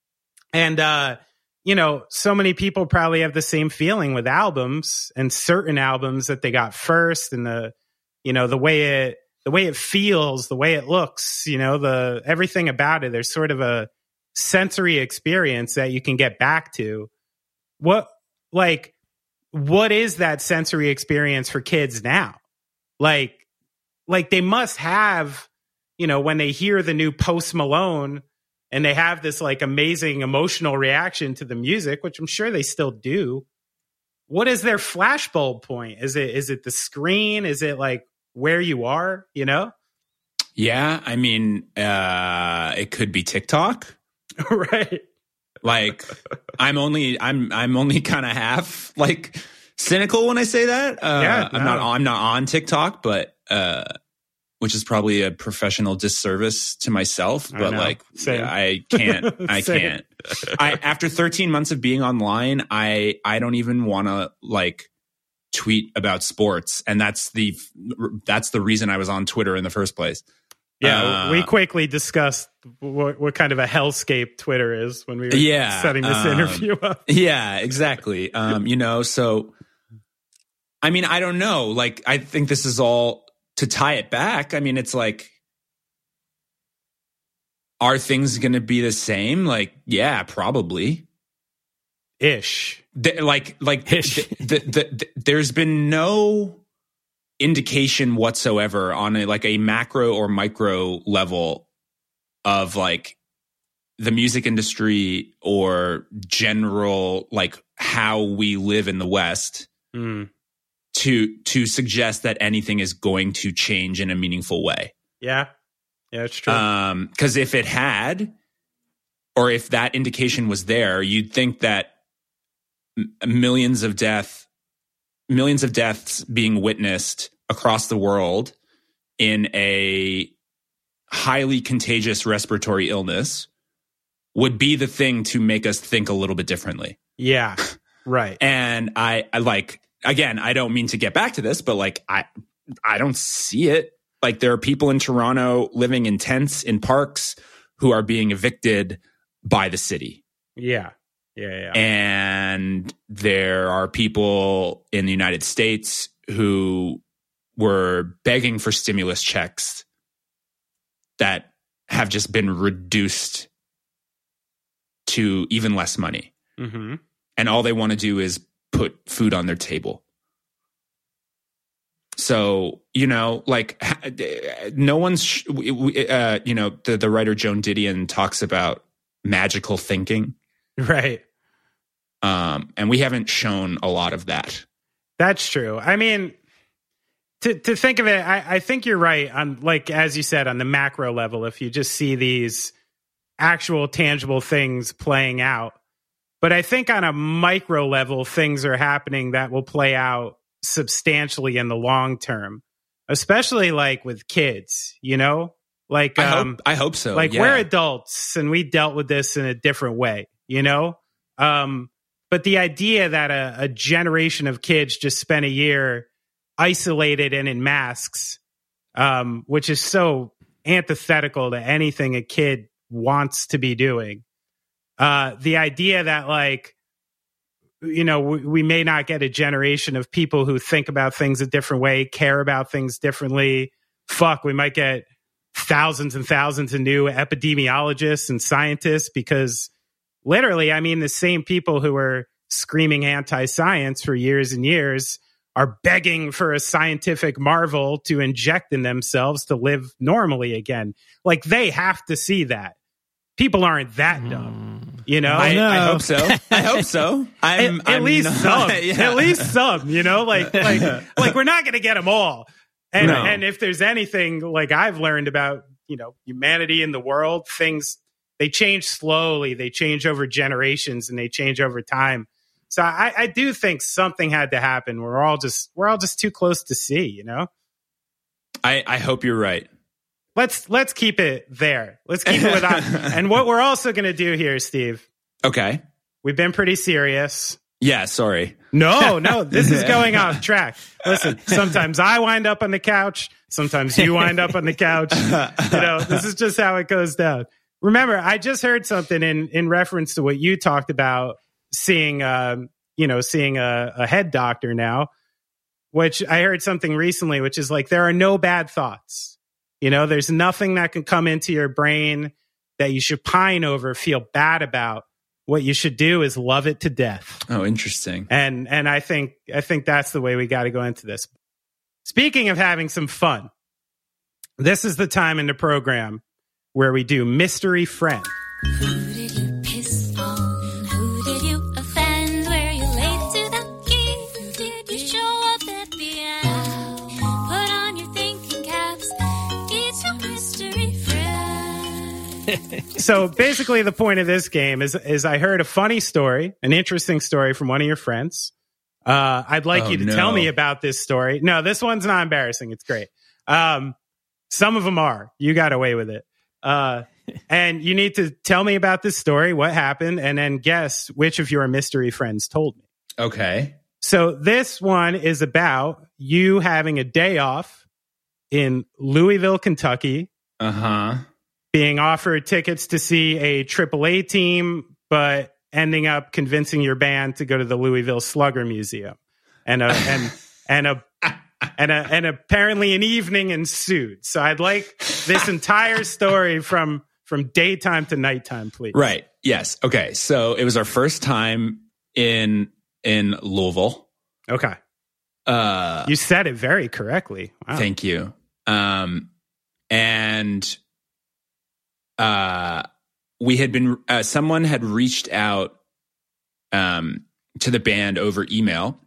And, uh, you know, so many people probably have the same feeling with albums and certain albums that they got first, and the, you know, the way it, the way it feels, the way it looks, you know, the, everything about it. There's sort of a sensory experience that you can get back to. What, like, what is that sensory experience for kids now? Like, like they must have, you know, when they hear the new Post Malone and they have this like amazing emotional reaction to the music, which I'm sure they still do. What is their flashbulb point? Is it, is it the screen? Is it like where you are, you know? Yeah. I mean, uh, it could be TikTok. Right. Like I'm only, I'm, I'm only kind of half like cynical when I say that. Uh, yeah, I'm no. not, I'm not on TikTok, but, uh, which is probably a professional disservice to myself, but like Same. I can't, I can't. I after thirteen months of being online, I I don't even want to like tweet about sports, and that's the that's the reason I was on Twitter in the first place. Yeah, uh, we quickly discussed what, what kind of a hellscape Twitter is when we were yeah, setting this um, interview up. Yeah, exactly. Um, you know, so I mean, I don't know. Like, I think this is all to tie it back. I mean, it's like, are things going to be the same? Like, yeah, probably. Ish. The, like, like Ish. The, the, the, the, there's been no indication whatsoever on a, like a macro or micro level of like the music industry or general, like how we live in the West mm. to, to suggest that anything is going to change in a meaningful way. Yeah. Yeah, it's true. Um, 'cause if it had, or if that indication was there, you'd think that m- millions of death, millions of deaths being witnessed across the world in a highly contagious respiratory illness would be the thing to make us think a little bit differently. Yeah, right. And I, I like, again, I don't mean to get back to this, but like, I, I don't see it. Like, there are people in Toronto living in tents in parks who are being evicted by the city. Yeah. Yeah, yeah. And there are people in the United States who were begging for stimulus checks that have just been reduced to even less money. Mm-hmm. And all they want to do is put food on their table. So, you know, like no one's, uh, you know, the, the writer Joan Didion talks about magical thinking. Right. Um, and we haven't shown a lot of that. That's true. I mean, to to think of it, I, I think you're right on, like, as you said, on the macro level, if you just see these actual tangible things playing out. But I think on a micro level, things are happening that will play out substantially in the long term, especially like with kids, you know, like, I, um, hope, I hope so. Like, yeah. we're adults and we dealt with this in a different way, you know? Um, but the idea that a, a generation of kids just spent a year isolated and in masks, um, which is so antithetical to anything a kid wants to be doing. Uh, the idea that, like, you know, we, we may not get a generation of people who think about things a different way, care about things differently. Fuck, we might get thousands and thousands of new epidemiologists and scientists, because literally, I mean, the same people who were screaming anti-science for years and years are begging for a scientific marvel to inject in themselves to live normally again. Like, they have to see that. People aren't that dumb. You know, I, no. I hope so. I hope so. I'm, at, at I'm least not, some. yeah. At least some. You know, like like like we're not going to get them all. And No. and if there's anything like I've learned about, you know, humanity in the world, things they change slowly, they change over generations, and they change over time. So I, I do think something had to happen. We're all just we're all just too close to see. You know. I, I hope you're right. Let's let's keep it there. Let's keep it without. And what we're also going to do here, Steve. Okay. We've been pretty serious. Yeah. Sorry. No, no, this is going off track. Listen, sometimes I wind up on the couch. Sometimes you wind up on the couch. You know, this is just how it goes down. Remember, I just heard something in, in reference to what you talked about, seeing, um, you know, seeing a, a head doctor now, which I heard something recently, which is like, there are no bad thoughts. You know, there's nothing that can come into your brain that you should pine over, feel bad about. What you should do is love it to death. Oh, interesting. And and I think I think that's the way we got to go into this. Speaking of having some fun, this is the time in the program where we do Mystery Friend. Who did you piss on? Who did you offend? Were you late to the game? Did you show up at the end? Put on your thinking caps. It's your mystery friend. So basically the point of this game is is I heard a funny story, an interesting story from one of your friends. Uh, I'd like Oh, you to no. tell me about this story. No, this one's not embarrassing. It's great. Um, some of them are. You got away with it. Uh, and you need to tell me about this story, what happened, and then guess which of your mystery friends told me. Okay. So this one is about you having a day off in Louisville, Kentucky, Uh huh. being offered tickets to see a triple A team, but ending up convincing your band to go to the Louisville Slugger Museum. And a, and and a and a, and apparently an evening ensued. So I'd like this entire story from from daytime to nighttime, please. Right. Yes. Okay. So it was our first time in in Louisville. Okay. Uh, You said it very correctly. Wow. Thank you. Um, and uh, we had been uh, someone had reached out um to the band over email.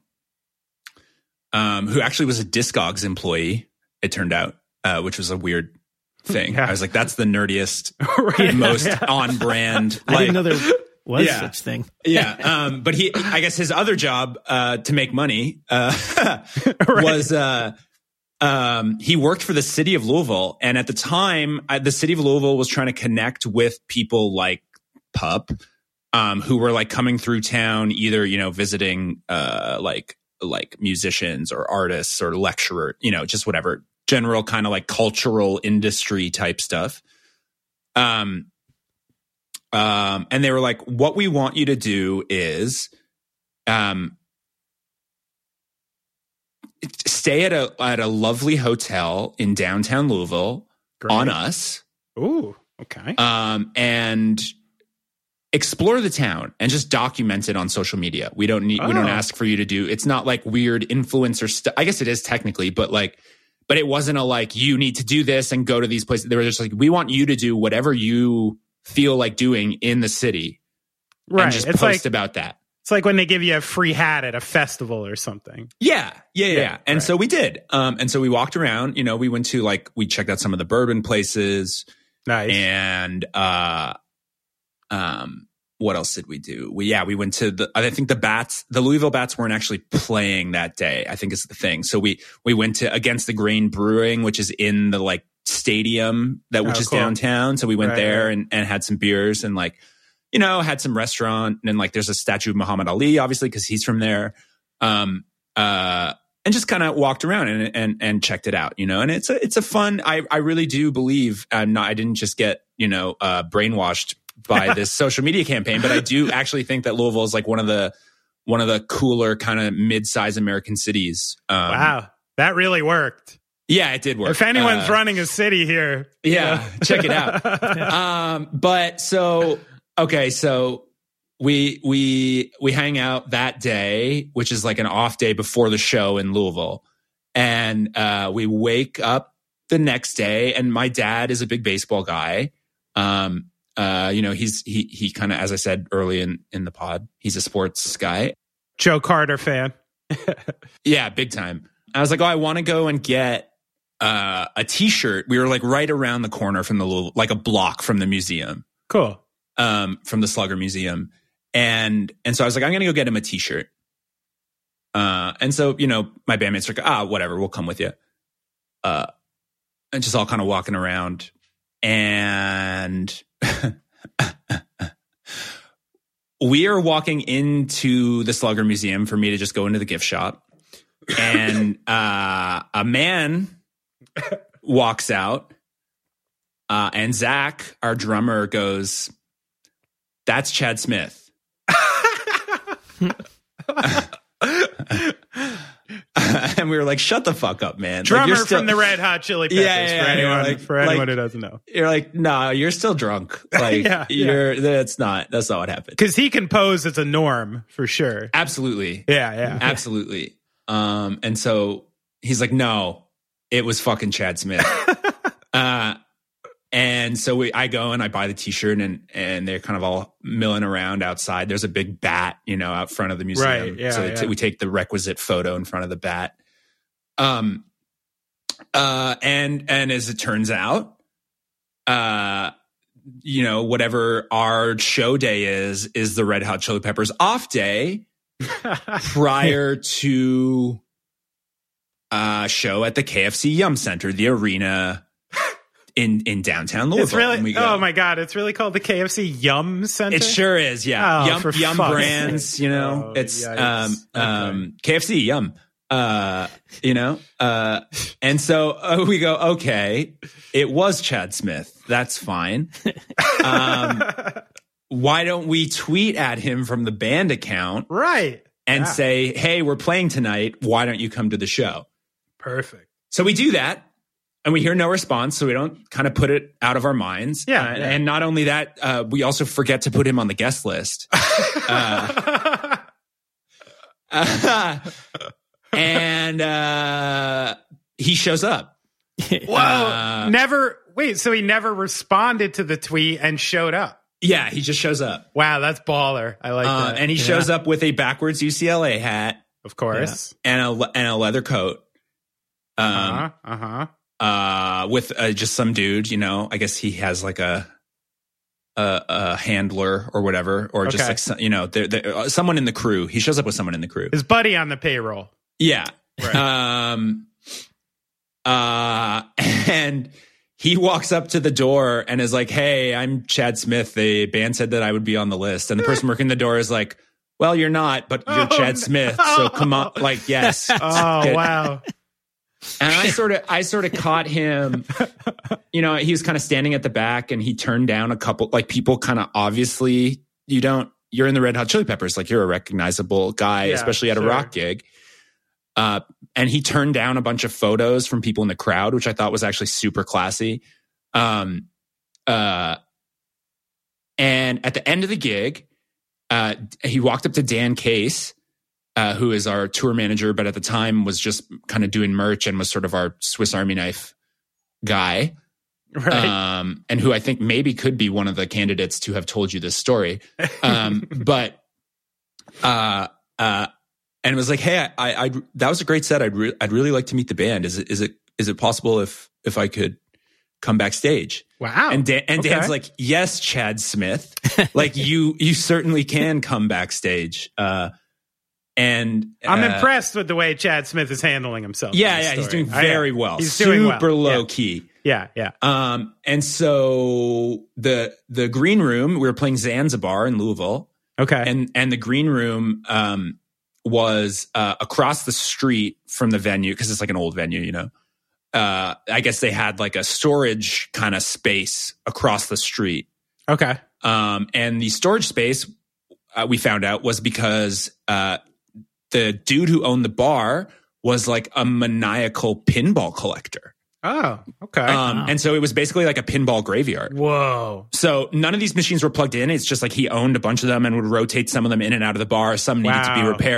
Um, who actually was a Discogs employee, it turned out, uh, which was a weird thing. Yeah. I was like, that's the nerdiest, Right. most Yeah. on brand. I didn't know there was Yeah. such thing. Yeah. Um, but he, I guess his other job, uh, to make money, uh, was, uh, um, he worked for the city of Louisville. And at the time, I, the city of Louisville was trying to connect with people like Pup, um, who were like coming through town, either, you know, visiting, uh, like, like musicians or artists or lecturer, you know, just whatever general kind of like cultural industry type stuff. Um, um, and they were like, what we want you to do is, um, stay at a, at a lovely hotel in downtown Louisville Great. on us. Ooh, okay. Um, and explore the town and just document it on social media. We don't need, we don't Oh. ask for you to do, it's not like weird influencer stuff. I guess it is technically, but like, but it wasn't a like, you need to do this and go to these places. They were just like, we want you to do whatever you feel like doing in the city. Right. And just It's post like about that. it's like when they give you a free hat at a festival or something. Yeah, yeah, yeah. yeah. And right. so we did. Um, and so we walked around, you know, we went to like, we checked out some of the bourbon places. Nice. And, uh, um, what else did we do? We, yeah, we went to the, I think the Bats, the Louisville Bats weren't actually playing that day, I think is the thing. So we, we went to Against the Grain Brewing, which is in the like stadium that, which Oh, is cool. downtown. So we went Right, there right. and, and had some beers and like, you know, had some restaurant and like there's a statue of Muhammad Ali, obviously, because he's from there. Um, uh, and just kind of walked around and, and, and checked it out, you know, and it's a, it's a fun, I, I really do believe I'm not, I didn't just get, you know, uh, brainwashed by this social media campaign, but I do actually think that Louisville is like one of the, one of the cooler kind of mid-sized American cities. Um, Wow. That really worked. Yeah, it did work. If anyone's Uh, running a city here. yeah, check it out. Um, but so, okay, so we, we, we hang out that day, which is like an off day before the show in Louisville. And, uh, we wake up the next day and my dad is a big baseball guy. Um, Uh, you know, he's he he kind of, as I said early in in the pod, he's a sports guy. Joe Carter fan. Yeah, big time. I was like, oh, I want to go and get uh, a T-shirt. We were like right around the corner from the little, like a block from the museum. Cool. Um, from the Slugger Museum, and and so I was like, I'm gonna go get him a T-shirt. Uh, and so you know, my bandmates are like, ah, whatever, we'll come with you. Uh, and just all kind of walking around, and we are walking into the Slugger Museum for me to just go into the gift shop. And uh, a man walks out, uh, and Zach, our drummer, goes, "That's Chad Smith." And we were like, "Shut the fuck up, man!" Drummer like, still- from the Red Hot Chili Peppers. Yeah, yeah, for anyone, yeah, like- for anyone like- who doesn't know, You're like, "No, you're still drunk." Like, Yeah, yeah. you're that's not that's not what happened. because he can pose as a norm for sure. Absolutely, Yeah, yeah. absolutely. Um, and so he's like, "No, it was fucking Chad Smith." uh, and so we, I go and I buy the T-shirt, and and they're kind of all milling around outside. There's a big bat, you know, out front of the museum. Right, yeah, so they yeah. t- we take the requisite photo in front of the bat. Um, uh, and and as it turns out, uh, you know, whatever our show day is is the Red Hot Chili Peppers off day. Prior to a show at the K F C Yum Center, the arena in in downtown Louisville. It's really, And we go, oh my God, it's really called the K F C Yum Center? It sure is, yeah. Oh, Yum, for Yum fuck's brands, sake. you know. Oh, it's yikes. um Okay. um K F C Yum. Uh, you know, uh, and so uh, we go, okay, it was Chad Smith. That's fine. Um, why don't we tweet at him from the band account Right. and Yeah. say, hey, we're playing tonight. Why don't you come to the show? Perfect. So we do that, and we hear no response, so we don't kind of put it out of our minds. Yeah, Uh, yeah. And not only that, uh, we also forget to put him on the guest list. uh, uh, and uh, he shows up. Whoa. Uh, never, wait, so he never responded to the tweet and showed up. Yeah, he just shows up. Wow, that's baller. I like Uh, that. and he Yeah. shows up with a backwards U C L A hat Of course. and a, le- and a leather coat. Um, Uh-huh. Uh-huh. uh, with uh, just some dude, you know, I guess he has like a a, a handler or whatever, or just Okay. like, some- you know, they're, they're, uh, someone in the crew. He shows up with someone in the crew. His buddy on the payroll. Yeah. Right. Um, uh, and he walks up to the door and is like, hey, I'm Chad Smith. The band said that I would be on the list. And the person working the door is like, well, you're not, but you're Oh, Chad no. Smith. So come on. Like, yes. Oh, Good. wow. And I sort of, I sort of caught him, you know, he was kind of standing at the back and he turned down a couple, like people kind of obviously, you don't, you're in the Red Hot Chili Peppers, like you're a recognizable guy, Yeah, especially at a sure. rock gig. Uh, and he turned down a bunch of photos from people in the crowd, which I thought was actually super classy. Um, uh, and at the end of the gig, uh, he walked up to Dan Case, Uh, who is our tour manager, but at the time was just kind of doing merch and was sort of our Swiss Army knife guy. Right. Um, and who I think maybe could be one of the candidates to have told you this story. Um, but, uh, uh, and it was like, hey, I, I, I that was a great set. I'd, re- I'd really like to meet the band. Is it, is it, is it possible if, if I could come backstage? Wow. And Dan, and Okay. Dan's like, yes, Chad Smith, like you, you certainly can come backstage. Uh, And I'm uh, impressed with the way Chad Smith is handling himself. in Yeah, this yeah, he's story. doing I am. very well. He's Super doing well. low Yeah. key. Yeah, yeah. Um, and so the the green room, we were playing Zanzibar in Louisville, Okay. and and the green room um, was uh, across the street from the venue because it's like an old venue, you know. Uh, I guess they had like a storage kind of space across the street. okay. Um, and the storage space, uh, we found out, was because uh, the dude who owned the bar was like a maniacal pinball collector. Oh, okay. Um, and so it was basically like a pinball graveyard. Whoa. So none of these machines were plugged in. It's just like he owned a bunch of them and would rotate some of them in and out of the bar. Some needed to be Wow. repaired.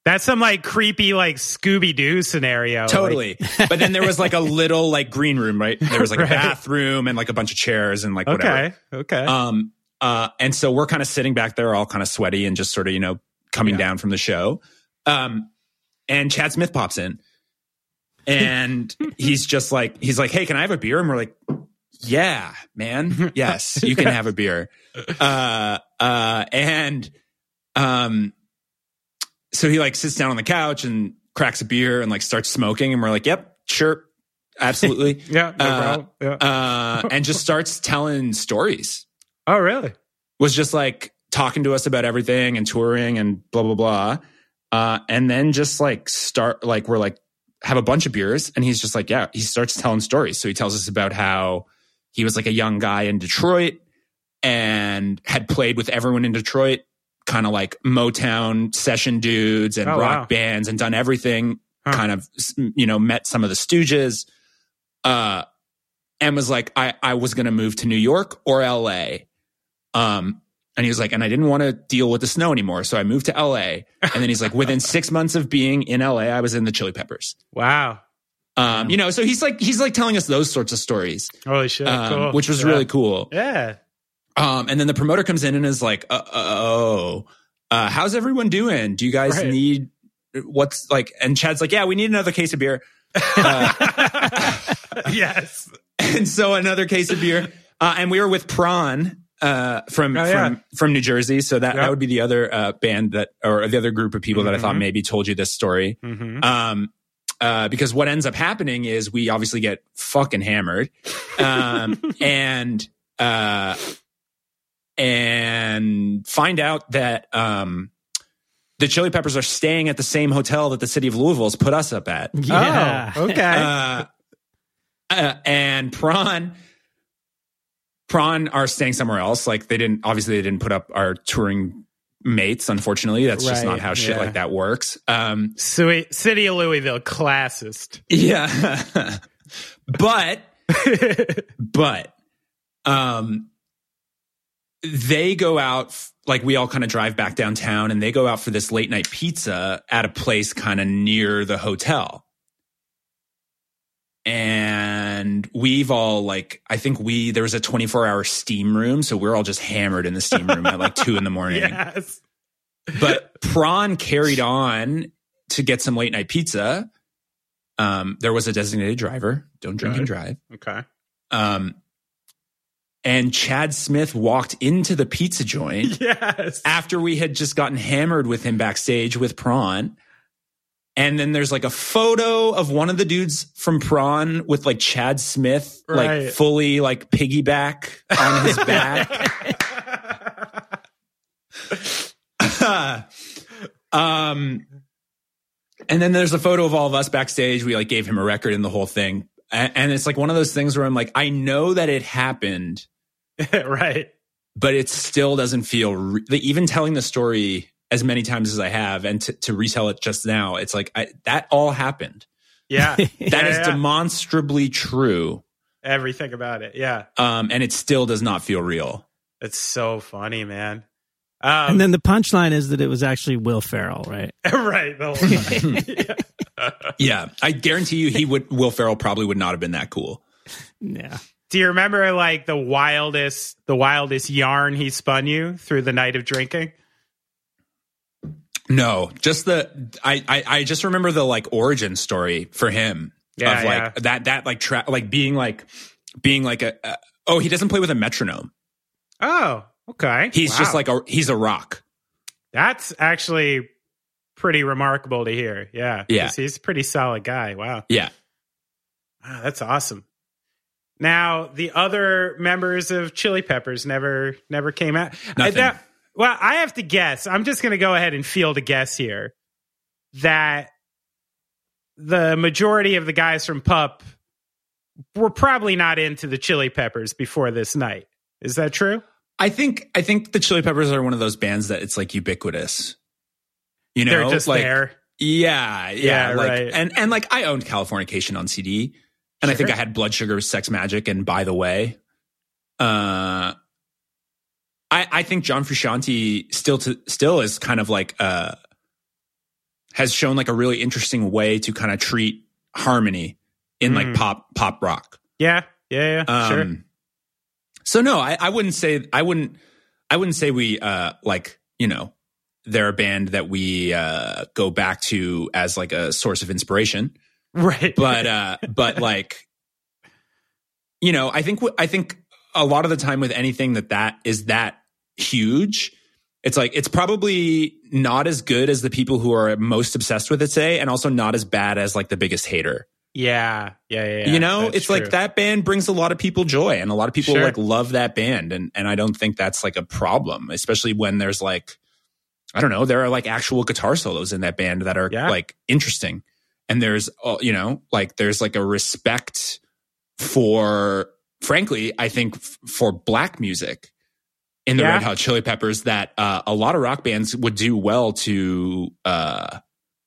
That's some like creepy like Scooby-Doo scenario. Totally. Like. But then there was like a little like green room, right? There was like Right. a bathroom and like a bunch of chairs and like whatever. Okay. Okay. Um, uh, and so we're kind of sitting back there all kind of sweaty and just sort of, you know, coming Yeah. down from the show. Um, and Chad Smith pops in and he's just like, he's like, hey, can I have a beer? And we're like, yeah, man. Yes, you can have a beer. Uh, uh, and, um, so he like sits down on the couch and cracks a beer and like starts smoking. And we're like, yep, sure. Absolutely. yeah. No uh, problem. Yeah. uh, and just starts telling stories. Oh, really? Was just like talking to us about everything and touring and blah, blah, blah. Uh, and then just like start, like, we're like, have a bunch of beers. And he's just like, yeah, he starts telling stories. So he tells us about how he was like a young guy in Detroit and had played with everyone in Detroit, kind of like Motown session dudes and Oh, rock wow. bands and done everything, Huh. kind of, you know, met some of the Stooges. Uh, and was like, I, I was going to move to New York or L A. Um, and he was like, and I didn't want to deal with the snow anymore. So I moved to L A. And then he's like, within six months of being in L A, I was in the Chili Peppers. Wow. Um, you know, so he's like, he's like telling us those sorts of stories, Holy shit. um, Cool. which was Yeah. really cool. Yeah. Um, and then the promoter comes in and is like, uh, oh, uh, how's everyone doing? Do you guys Right. need what's like, and Chad's like, yeah, we need another case of beer. Uh, Yes. and so another case of beer. Uh, and we were with Prawn, uh, from, Oh, yeah. from, from New Jersey. So that, Yep. that would be the other, uh, band that, or the other group of people that I thought Mhm. maybe told you this story. Mm-hmm. Um, uh, because what ends up happening is we obviously get fucking hammered. Um, and, uh, and find out that, um, the Chili Peppers are staying at the same hotel that the city of Louisville has put us up at. Yeah. Oh, okay. Uh, uh, and Prawn, Prawn are staying somewhere else. Like they didn't, obviously they didn't put up our touring mates. Unfortunately, that's just Right, not how shit yeah. like that works. Um, Sweet. City of Louisville, classist. yeah, but, but, um, they go out, like we all kind of drive back downtown and they go out for this late night pizza at a place kind of near the hotel. And we've all like, I think we, there was a twenty-four hour steam room. So we're all just hammered in the steam room at like two in the morning. Yes. But Prawn carried on to get some late night pizza. Um, there was a designated driver. Don't drink and drive. Okay. Um, and Chad Smith walked into the pizza joint Yes. after we had just gotten hammered with him backstage with Prawn. And then there's like a photo of one of the dudes from Prawn with like Chad Smith, Right. like fully like piggyback on his back. um, and then there's a photo of all of us backstage. We like gave him a record and the whole thing. And, and it's like one of those things where I'm like, I know that it happened, Right. but it still doesn't feel re- even telling the story as many times as I have and to, to retell it just now. It's like I, that all happened. Yeah. That Yeah, is yeah. demonstrably true. Everything about it. Yeah. Um, and it still does not feel real. It's so funny, man. Um, And then the punchline is that it was actually Will Ferrell, right? right. The whole time. Yeah. Yeah. I guarantee you he would, Will Ferrell probably would not have been that cool. Yeah. Do you remember like the wildest, the wildest yarn he spun you through the night of drinking? No, just the, I, I, I just remember the like origin story for him Yeah, of like yeah. that, that like tra- like being like, being like a, a, oh, he doesn't play with a metronome. Oh, okay. He's Wow. just like a, he's a rock. That's actually pretty remarkable to hear. Yeah. Yeah. 'Cause he's a pretty solid guy. Wow. Yeah. Wow, that's awesome. Now, the other members of Chili Peppers never never came out. Nothing. That- well, I have to guess. I'm just going to go ahead and field a guess here that the majority of the guys from Pup were probably not into the Chili Peppers before this night. Is that true? I think, I think the Chili Peppers are one of those bands that it's like ubiquitous. You know, They're just like, there. Yeah, yeah, Yeah, like, right. and and like I owned Californication on C D, and I think I had Blood Sugar, Sex Magic, and By the Way. Uh, I I think John Frusciante still to still is kind of like uh has shown like a really interesting way to kind of treat harmony in like Mm. pop pop rock. Yeah, yeah, yeah. Um, sure. So no, I, I wouldn't say I wouldn't I wouldn't say we uh like, you know, they're a band that we uh go back to as like a source of inspiration. Right. But uh but like, you know, I think I think a lot of the time with anything that that is that huge, it's like it's probably not as good as the people who are most obsessed with it say, and also not as bad as like the biggest hater. yeah, yeah, yeah, yeah. You know, That's it's true. like that band brings a lot of people joy, and a lot of people Sure. like love that band, and and I don't think that's like a problem, especially when there's like, I don't know, there are like actual guitar solos in that band that are Yeah. like interesting, and there's uh, you know, like there's like a respect for, frankly, I think f- for black music in the Yeah. Red Hot Chili Peppers that uh, a lot of rock bands would do well to uh,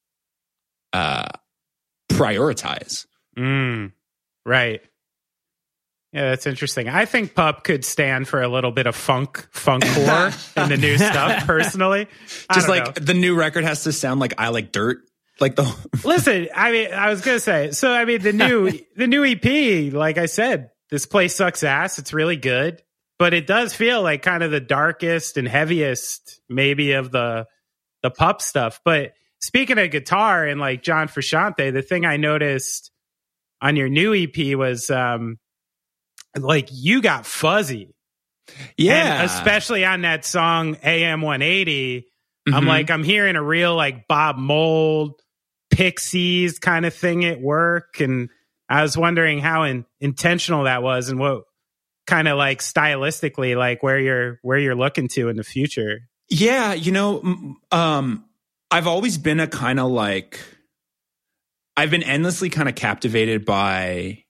uh, prioritize. Mm, right. Yeah, that's interesting. I think Pup could stand for a little bit of funk, funk core in the new stuff. Personally, I Just don't like know. the new record has to sound like I Like Dirt. Like the Listen, I mean, I was gonna say. So, I mean, the new the new E P, like I said, this place sucks ass. It's really good, but it does feel like kind of the darkest and heaviest, maybe, of the the Pup stuff. But speaking of guitar and like John Frusciante, the thing I noticed on your new E P was um like you got fuzzy. yeah, And especially on that song A M one eighty. I'm Mhm. like, I'm hearing a real like Bob Mould, Pixies kind of thing at work. And I was wondering how in, intentional that was and what kind of like stylistically, like where you're where you're looking to in the future. yeah. You know, m- um, I've always been a kind of like, I've been endlessly kind of captivated by,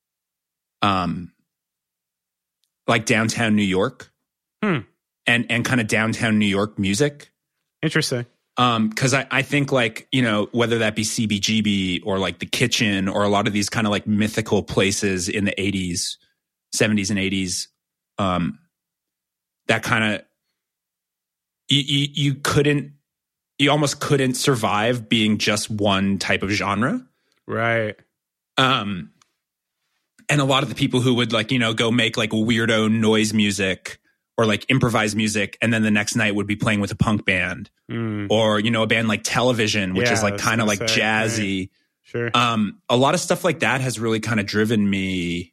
um, like downtown New York, Hmm. and and kind of downtown New York music. Interesting. Um, cause I, I think like, you know, whether that be C B G B or like the Kitchen or a lot of these kind of like mythical places in the eighties, seventies and eighties, um, that kind of, you, you, you couldn't, you almost couldn't survive being just one type of genre. Right. Um, and a lot of the people who would like, you know, go make like weirdo noise music or like improvised music, and then the next night would be playing with a punk band, Mm, or you know, a band like Television, which Yeah, is I like was kind of gonna like say, jazzy. sure. Um, a lot of stuff like that has really kind of driven me.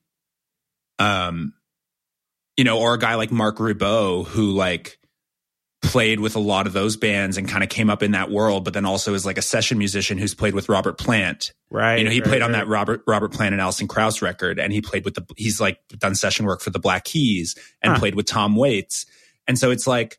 Um, you know, or a guy like Mark Ribot, who like played with a lot of those bands and kind of came up in that world, but then also is like a session musician who's played with Robert Plant. right. You know, he right, played on right. that Robert Robert Plant and Alison Krauss record, and he played with the he's like done session work for the Black Keys and Huh. played with Tom Waits. And so it's like,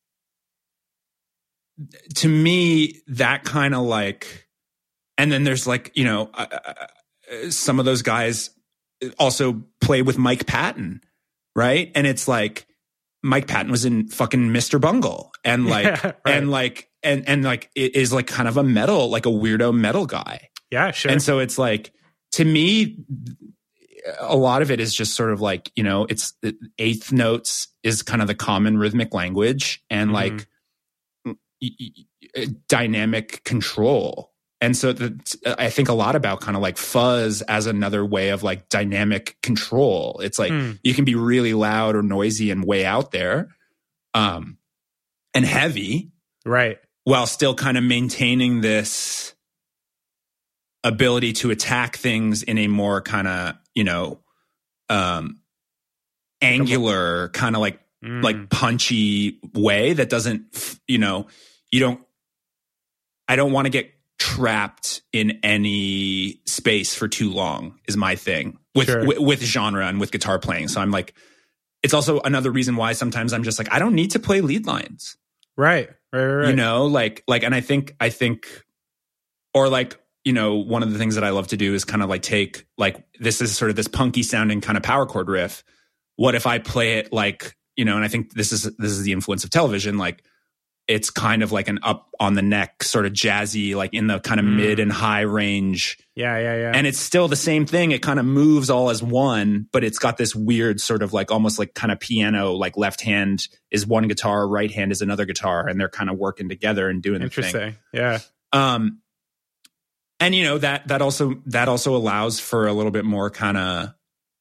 to me, that kind of like, and then there's like, you know, uh, uh, some of those guys also play with Mike Patton, right? And it's like, Mike Patton was in fucking Mister Bungle, and like, Yeah, right. and like, and and like, it is like kind of a metal, like a weirdo metal guy. Yeah, sure. And so it's like, to me, a lot of it is just sort of like, you know, it's eighth notes is kind of the common rhythmic language, and Mhm. like y- y- dynamic control. And so the, I think a lot about kind of like fuzz as another way of like dynamic control. It's like Hmm. you can be really loud or noisy and way out there, um, and heavy, right. while still kind of maintaining this ability to attack things in a more kind of, you know, um, angular, kind of like Mm. like punchy way that doesn't, you know, you don't, I don't want to get trapped in any space for too long is my thing with, Sure. with, with genre and with guitar playing. So I'm like, it's also another reason why sometimes I'm just like, I don't need to play lead lines, Right. Right. Right. you know, like, like, and I think, I think, or like, you know, one of the things that I love to do is kind of like take, like, this is sort of this punky sounding kind of power chord riff. What if I play it like, you know, and I think this is, this is the influence of Television. Like, it's kind of like an up on the neck, sort of jazzy, like in the kind of Mm. mid and high range. Yeah. Yeah. Yeah. And it's still the same thing. It kind of moves all as one, but it's got this weird sort of like almost like kind of piano, like left hand is one guitar, right hand is another guitar, and they're kind of working together and doing the thing. Interesting. Yeah. Um, and you know, that, that also, that also allows for a little bit more kind of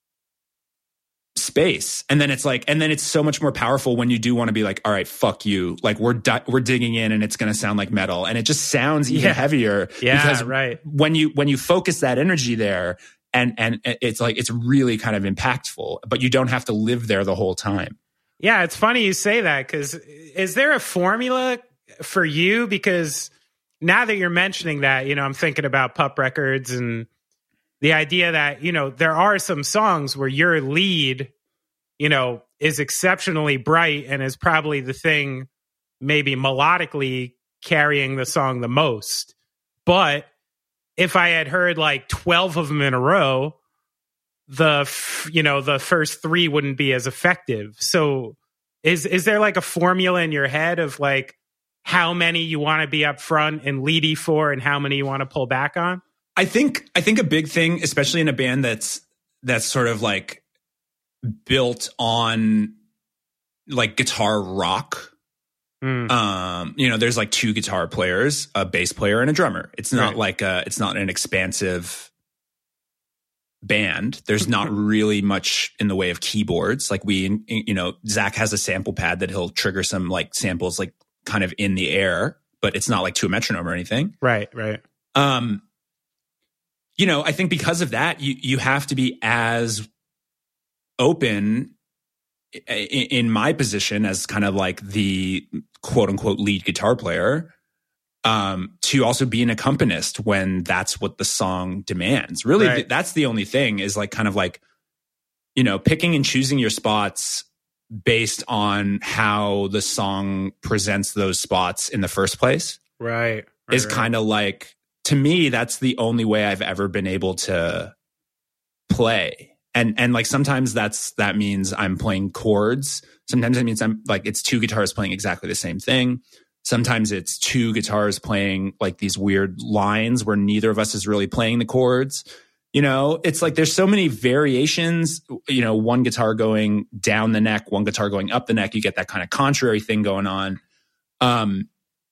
space. And then it's like, and then it's so much more powerful when you do want to be like, all right, fuck you. Like we're, di- we're digging in and it's going to sound like metal. And it just sounds even Yeah. heavier. Yeah, because right. when you, when you focus that energy there, and, and it's like, it's really kind of impactful, but you don't have to live there the whole time. Yeah, it's funny you say that, because is there a formula for you? Because now that you're mentioning that, you know, I'm thinking about Pup Records and the idea that, you know, there are some songs where your lead, you know, is exceptionally bright and is probably the thing maybe melodically carrying the song the most. But if I had heard like twelve of them in a row, the, f- you know, the first three wouldn't be as effective. So is, is there like a formula in your head of like how many you want to be up front and leady for and how many you want to pull back on? I think, I think a big thing, especially in a band that's, that's sort of like built on like guitar rock. Mm. Um, you know, there's like two guitar players, a bass player and a drummer. It's not Right. like a, it's not an expansive band. There's not really much in the way of keyboards. Like we, you know, Zach has a sample pad that he'll trigger some like samples like kind of in the air, but it's not like to a metronome or anything. Right, right. Um, you know, I think because of that, you, you have to be as open in, in my position as kind of like the quote unquote lead guitar player, um, to also be an accompanist when that's what the song demands. Really, Right. th- that's the only thing is like kind of like, you know, picking and choosing your spots based on how the song presents those spots in the first place Right. is kind of like, to me, that's the only way I've ever been able to play. And, and like sometimes that's, that means I'm playing chords. Sometimes it means I'm like, it's two guitars playing exactly the same thing. Sometimes it's two guitars playing like these weird lines where neither of us is really playing the chords. You know, it's like there's so many variations, you know, one guitar going down the neck, one guitar going up the neck. You get that kind of contrary thing going on. Um,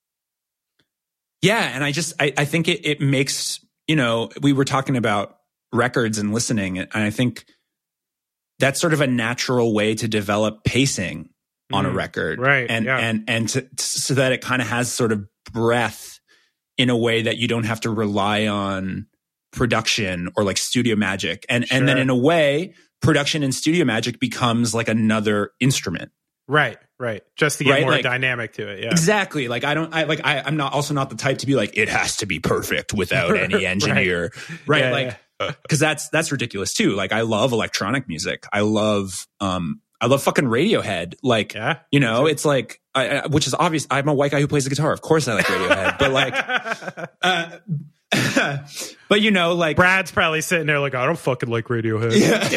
yeah. And I just, I, I think it, it makes, you know, we were talking about records and listening. And I think that's sort of a natural way to develop pacing on a Mm, record. right, And, yeah. and, and to, so that it kind of has sort of breadth in a way that you don't have to rely on production or like studio magic. And, and then Sure. in a way, production and studio magic becomes like another instrument. Right, right. Just to get Right, more like- dynamic to it. Yeah. Exactly. Like I don't, I like, I, I'm not also not the type to be like, it has to be perfect without any engineer. Right. Yeah, like, cause that's, that's ridiculous too. Like I love electronic music. I love, um, I love fucking Radiohead. Like, Yeah. you know, it's like, I, I- which is obvious. I'm a white guy who plays the guitar. Of course I like Radiohead, but like, uh, but you know, like, Brad's probably sitting there like, I don't fucking like Radiohead.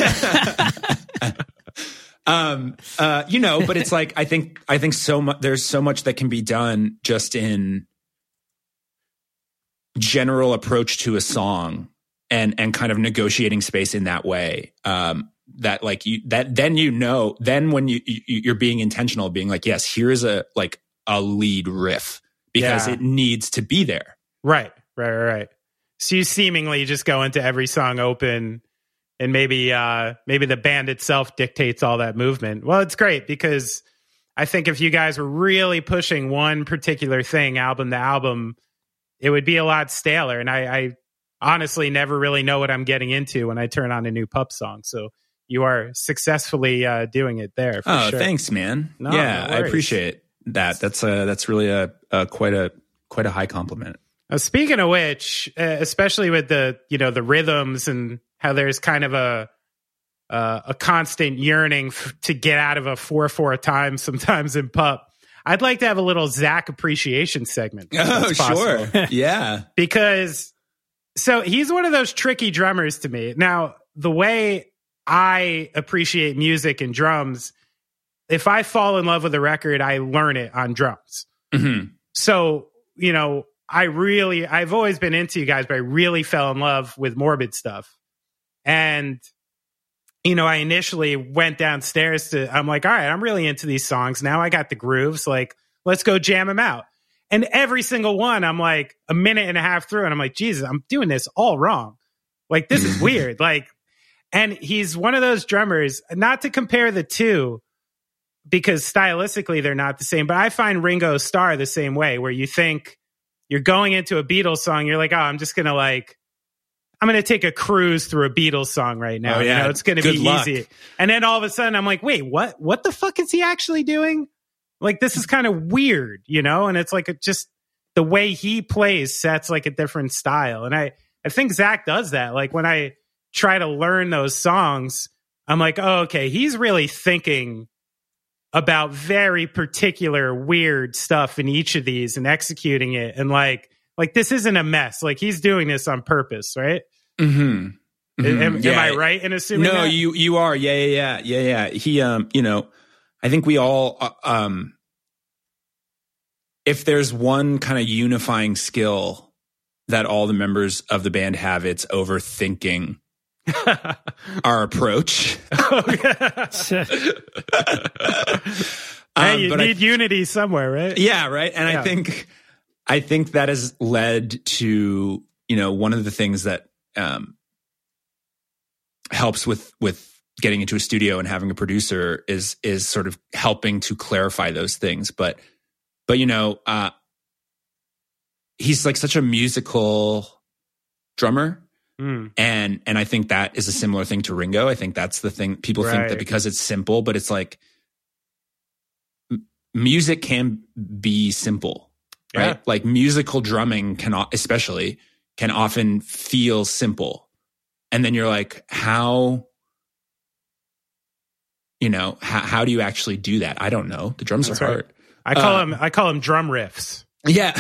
um, uh, you know, but it's like, I think, I think so much, there's so much that can be done just in general approach to a song and, and kind of negotiating space in that way. Um, that like you, that then, you know, then when you, you you're being intentional, being like, yes, here's a, like a lead riff because Yeah. it needs to be there. Right, right, right, right. So you seemingly just go into every song open, and maybe uh, maybe the band itself dictates all that movement. Well, it's great because I think if you guys were really pushing one particular thing album to album, it would be a lot staler. And I, I honestly never really know what I'm getting into when I turn on a new Pup song. So you are successfully uh, doing it there. For Oh, sure. thanks, man. No, yeah, no I worries. appreciate that. That's a, that's really a, a quite a, quite a high compliment. Uh, speaking of which, uh, especially with the you know the rhythms and how there's kind of a uh, a constant yearning f- to get out of a four four time sometimes in Pup, I'd like to have a little Zach appreciation segment. if Oh, that's possible. sure. Yeah. Because so he's one of those tricky drummers to me. Now, the way I appreciate music and drums, if I fall in love with a record, I learn it on drums. Mhm. So, you know, I really, I've always been into you guys, but I really fell in love with Morbid stuff. And, you know, I initially went downstairs to, I'm like, all right, I'm really into these songs. Now I got the grooves. Like, let's go jam them out. And every single one, I'm like a minute and a half through, and I'm like, Jesus, I'm doing this all wrong. Like, this is weird. Like, and he's one of those drummers, not to compare the two, because stylistically they're not the same, but I find Ringo Starr the same way, where you think you're going into a Beatles song, you're like, oh, I'm just going to like, I'm going to take a cruise through a Beatles song right now. Oh, yeah. You know, it's going to Good be luck. easy. And then all of a sudden I'm like, wait, what, what the fuck is he actually doing? Like, this is kind of weird, you know? And it's like, it just the way he plays sets like a different style. And I, I think Zach does that. Like, when I try to learn those songs, I'm like, oh, okay, he's really thinking about very particular weird stuff in each of these and executing it. And like, like this isn't a mess. Like, he's doing this on purpose, right? Mm-hmm. Mm-hmm. Am, Yeah. am I right in assuming No, that? you you are. Yeah, yeah, yeah, yeah, yeah. He, um, you know, I think we all, uh, um, if there's one kind of unifying skill that all the members of the band have, it's overthinking our approach. Hey, Um, you but I- need unity somewhere, right? Yeah, right. And Yeah. I think I think that has led to, you know, one of the things that um, helps with with getting into a studio and having a producer is is sort of helping to clarify those things. But but you know, uh, he's like such a musical drummer. Mm. And and I think that is a similar thing to Ringo. I think that's the thing. People think Right. that because it's simple, but it's like m- music can be simple, right? Yeah. Like musical drumming can, o- especially, can often feel simple. And then you're like, how, you know, how, how do you actually do that? I don't know. The drums That's are right. hard. I call Uh, him I call him drum riffs. Yeah.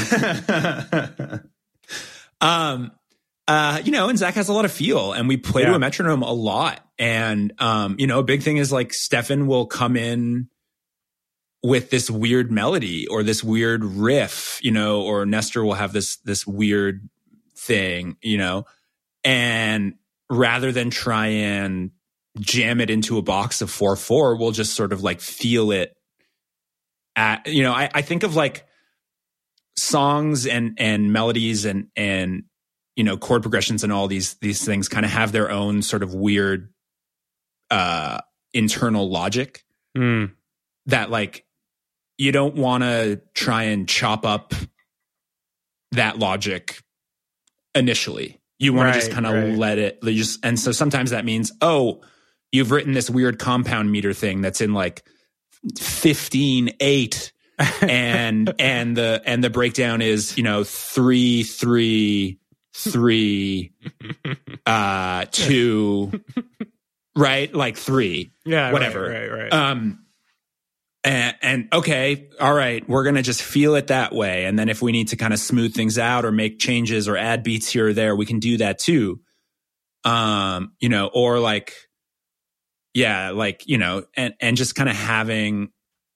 um, uh, you know, and Zach has a lot of feel, and we play to Yeah. a metronome a lot. And, um, you know, a big thing is like Stefan will come in with this weird melody or this weird riff, you know, or Nestor will have this, this weird thing, you know, and rather than try and jam it into a box of four, four, we'll just sort of like feel it at, you know, I, I think of like songs and, and melodies and, and, you know, chord progressions and all these, these things kind of have their own sort of weird, uh, internal logic Mm. that like, you don't want to try and chop up that logic initially. You want Right, to just kind of right. let it you just, and so sometimes that means, oh, you've written this weird compound meter thing that's in like fifteen eight and, and the, and the breakdown is, you know, three, three, three, uh, two, right? Like three, Yeah, whatever. Right, right, right. Um, and, and okay, all right, we're going to just feel it that way. And then if we need to kind of smooth things out or make changes or add beats here or there, we can do that too. Um, you know, or like, yeah, like, you know, and, and just kind of having,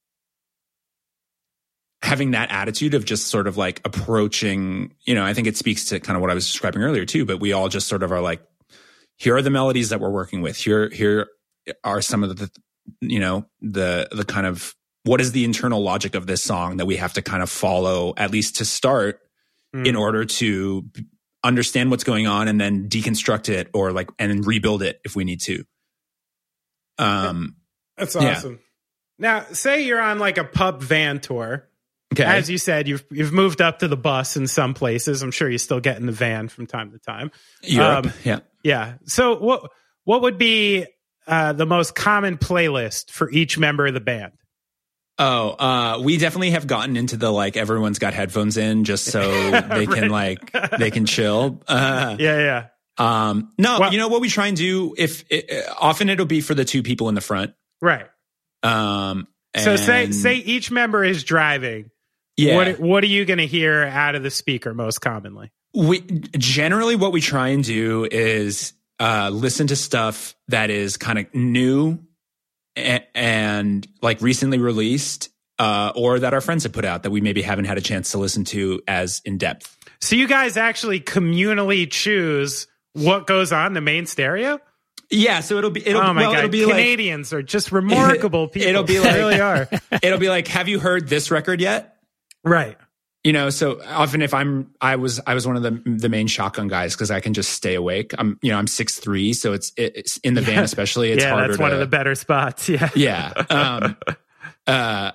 having that attitude of just sort of like approaching, you know, I think it speaks to kind of what I was describing earlier too, but we all just sort of are like, here are the melodies that we're working with. Here, here are some of the, you know, the, the kind of, what is the internal logic of this song that we have to kind of follow, at least to start, Mm. in order to understand what's going on and then deconstruct it or like, and then rebuild it if we need to. Um, That's yeah. awesome. Now, say you're on like a pub van tour. okay. As you said, you've you've moved up to the bus in some places. I'm sure you still get in the van from time to time. Europe. Um, yeah. Yeah. So what what would be uh, the most common playlist for each member of the band? Oh, uh, we definitely have gotten into the like everyone's got headphones in just so they can like they can chill. Uh, Yeah, yeah. um, no, Well- you know what we try and do if it, often it'll be for the two people in the front. Right. Um, So say and- say each member is driving. yeah, What what are you going to hear out of the speaker most commonly? we generally what we try and do is uh, listen to stuff that is kind of new and, and like recently released, uh, or that our friends have put out that we maybe haven't had a chance to listen to as in depth. So you guys actually communally choose what goes on the main stereo? Yeah, so it'll be it'll oh my well, god, it'll be like Canadians are just remarkable people. It'll be They like- really are. it'll be like, have you heard this record yet? Right. You know, so often if I'm, I was, I was one of the the main shotgun guys because I can just stay awake. I'm, you know, I'm six three, so it's, it's in the van especially. It's yeah, harder. that's one to, of the better spots. Yeah, yeah. Um, uh,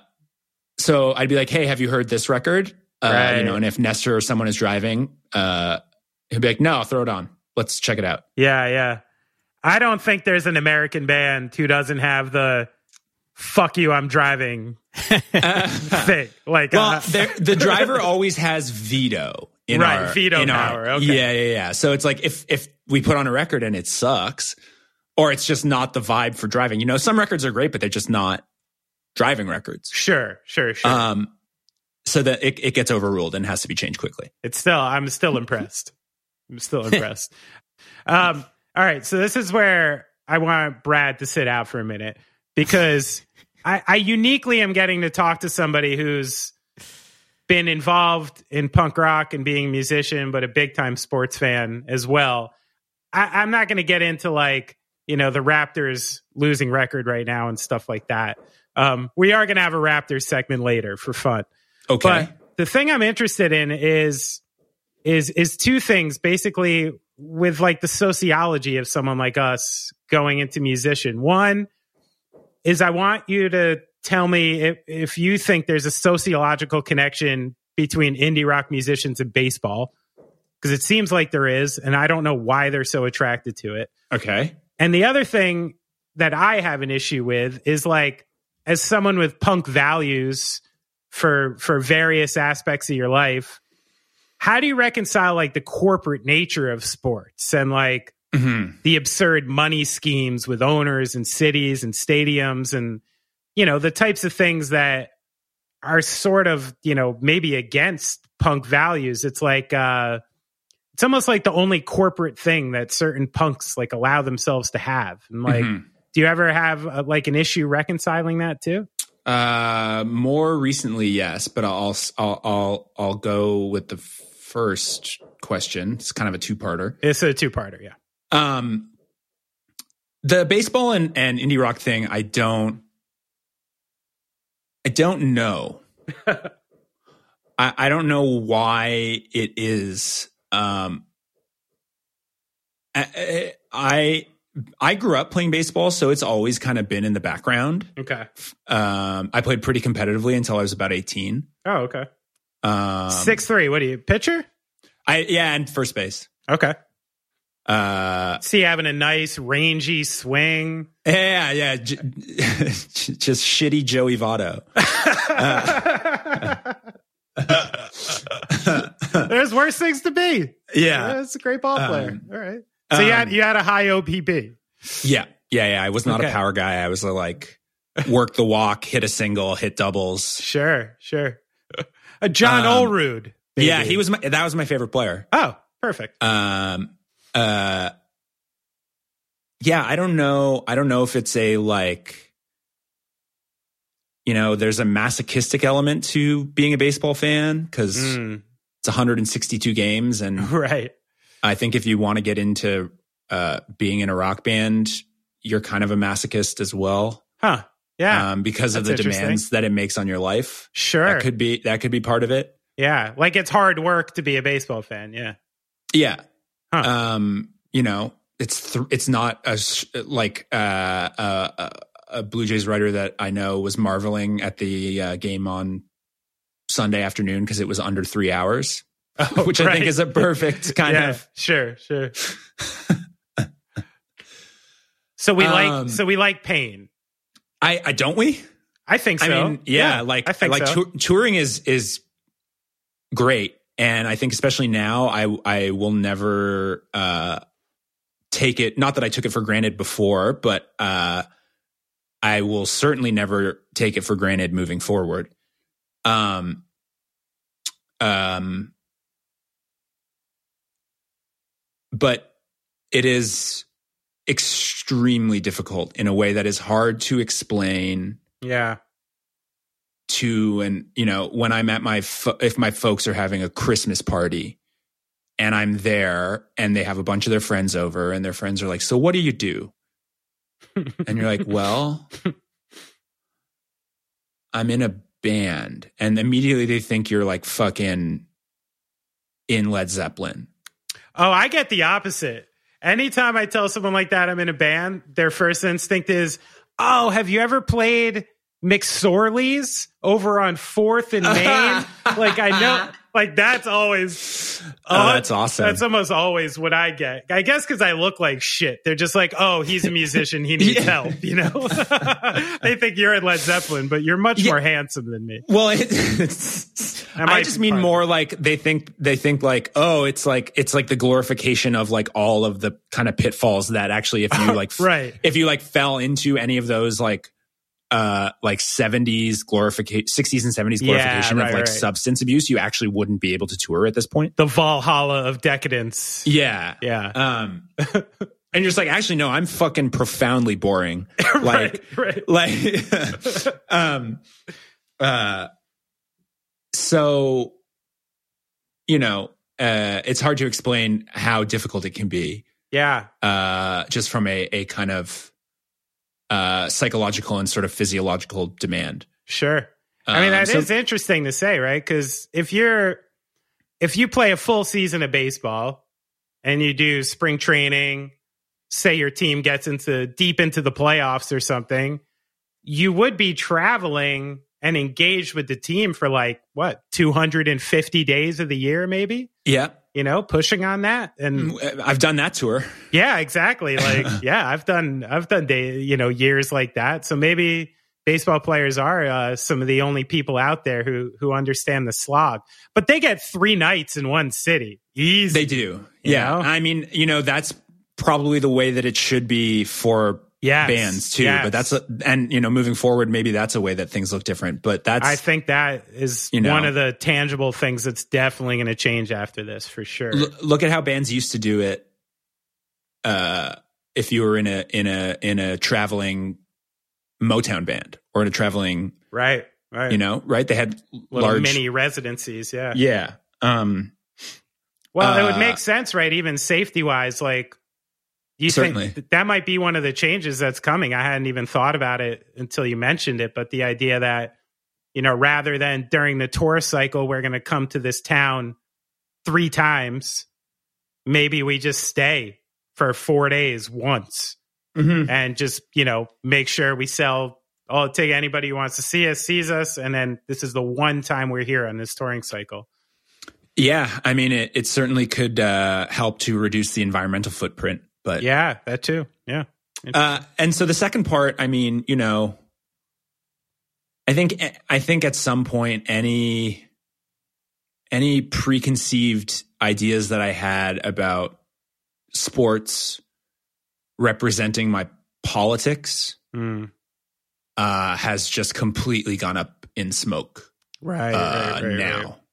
so I'd be like, hey, have you heard this record? Uh, right. You know, and if Nestor or someone is driving, uh, he'd be like, no, throw it on. Let's check it out. Yeah, yeah. I don't think there's an American band who doesn't have the "fuck you, I'm driving" uh, thing. Like, well, uh, the driver always has veto. In right, our, veto in power. Our, okay. Yeah, yeah, yeah. So it's like if if we put on a record and it sucks, or it's just not the vibe for driving. You know, some records are great, but they're just not driving records. Sure, sure, sure. Um, so that it, it gets overruled and has to be changed quickly. It's still, I'm still impressed. I'm still impressed. Um, all right, so this is where I want Brad to sit out for a minute because I, I uniquely am getting to talk to somebody who's been involved in punk rock and being a musician, but a big time sports fan as well. I, I'm not going to get into like, you know, the Raptors losing record right now and stuff like that. Um, we are going to have a Raptors segment later for fun. Okay. But the thing I'm interested in is, is, is two things basically with like the sociology of someone like us going into musician. One is I want you to tell me if, if you think there's a sociological connection between indie rock musicians and baseball, because it seems like there is, and I don't know why they're so attracted to it. Okay. And the other thing that I have an issue with is like, as someone with punk values for for various aspects of your life, how do you reconcile like the corporate nature of sports and like mm-hmm. the absurd money schemes with owners and cities and stadiums and, you know, the types of things that are sort of, you know, maybe against punk values? It's like, uh, it's almost like the only corporate thing that certain punks like allow themselves to have. And like, mm-hmm. do you ever have uh, like an issue reconciling that too? Uh, more recently, yes, but I'll, I'll, I'll, I'll go with the first question. It's kind of a two-parter. It's a two-parter. Yeah. Um, the baseball and, and indie rock thing, I don't, I don't know. I, I don't know why it is. Um, I, I, I grew up playing baseball, so it's always kind of been in the background. Okay. Um, I played pretty competitively until I was about eighteen. Oh, okay. Um, Six three. What are you, pitcher? I yeah, and first base. Okay. Uh, See, having a nice rangy swing. Yeah, yeah. J- just shitty Joey Votto. uh, There's worse things to be. Yeah, that's a great ball player. Um, All right. So um, you had you had a high O P P. Yeah, yeah, yeah. I was not okay. a power guy. I was a, like work the walk, hit a single, hit doubles. Sure, sure. A John um, Olerud. Maybe. Yeah, he was my, that was my favorite player. Oh, perfect. Um, uh, yeah, I don't know. I don't know if it's a like, you know, there's a masochistic element to being a baseball fan because mm. it's one hundred sixty-two games, and right. I think if you want to get into uh, being in a rock band, you're kind of a masochist as well. Huh. Yeah. Um, because That's of the demands that it makes on your life. Sure. That could be, that could be part of it. Yeah. Like it's hard work to be a baseball fan. Yeah. Yeah. Huh. Um, you know, it's, th- it's not a, like, uh, uh, a Blue Jays writer that I know was marveling at the uh, game on Sunday afternoon because it was under three hours. Oh, which right. I think is a perfect kind yeah, of sure, sure. so we like, um, so we like pain. I, I don't we? I think so. I mean, yeah, yeah like I think like so. t- touring is is great, and I think especially now, I I will never uh, take it. Not that I took it for granted before, but uh, I will certainly never take it for granted moving forward. Um. Um. But it is extremely difficult in a way that is hard to explain. Yeah. To, and you know, when I'm at my, fo- if my folks are having a Christmas party and I'm there and they have a bunch of their friends over and their friends are like, so what do you do? And you're like, well, I'm in a band, and immediately they think you're like fucking in Led Zeppelin. Oh, I get the opposite. Anytime I tell someone like that I'm in a band, their first instinct is, oh, have you ever played McSorley's over on fourth and Main? Like, I know, like, that's always, oh, uh, that's awesome. That's almost always what I get. I guess because I look like shit. They're just like, oh, he's a musician. He needs yeah. help, you know? They think you're in Led Zeppelin, but you're much yeah. more handsome than me. Well, it, it's, I just mean more like they think, they think like, oh, it's like, it's like the glorification of like all of the kind of pitfalls that actually, if you like, right. if you like fell into any of those, like, uh, like seventies glorification, sixties and seventies glorification yeah, right, of like right. substance abuse, you actually wouldn't be able to tour at this point. The Valhalla of decadence. Yeah. Yeah. Um, and you're just like, actually, no, I'm fucking profoundly boring. Like, right, right. like, um, uh, so, you know, uh, it's hard to explain how difficult it can be. Yeah. Uh, just from a, a kind of, Uh, psychological and sort of physiological demand. Sure. I mean, that um, so, is interesting to say, right? Because if you're, if you play a full season of baseball and you do spring training, say your team gets into deep into the playoffs or something, you would be traveling and engaged with the team for like, what, two hundred fifty days of the year, maybe? Yeah. You know, pushing on that. And I've done that tour. Yeah, exactly. Like, yeah, I've done, I've done day, you know, years like that. So maybe baseball players are uh, some of the only people out there who, who understand the slog, but they get three nights in one city. Easy. They do. Yeah. Know? I mean, you know, that's probably the way that it should be for yes. bands too, yes. but that's, a, and you know, moving forward, maybe that's a way that things look different, but that's, I think that is you know, one of the tangible things that's definitely going to change after this for sure. L- look at how bands used to do it. Uh, if you were in a, in a, in a traveling Motown band or in a traveling, right, right. you know, right. They had little large mini residencies. Yeah. Yeah. Um, well, uh, it would make sense, right? Even safety wise, like, you Certainly. think that might be one of the changes that's coming? I hadn't even thought about it until you mentioned it, but the idea that, you know, rather than during the tour cycle, we're going to come to this town three times, maybe we just stay for four days once mm-hmm. and just, you know, make sure we sell, oh, take anybody who wants to see us, sees us. And then this is the one time we're here on this touring cycle. Yeah. I mean, it, it certainly could uh, help to reduce the environmental footprint. But yeah, that too. Yeah. Uh, and so the second part, I mean, you know, I think I think at some point any any preconceived ideas that I had about sports representing my politics mm. uh, has just completely gone up in smoke. Right, uh, right, right now. Right.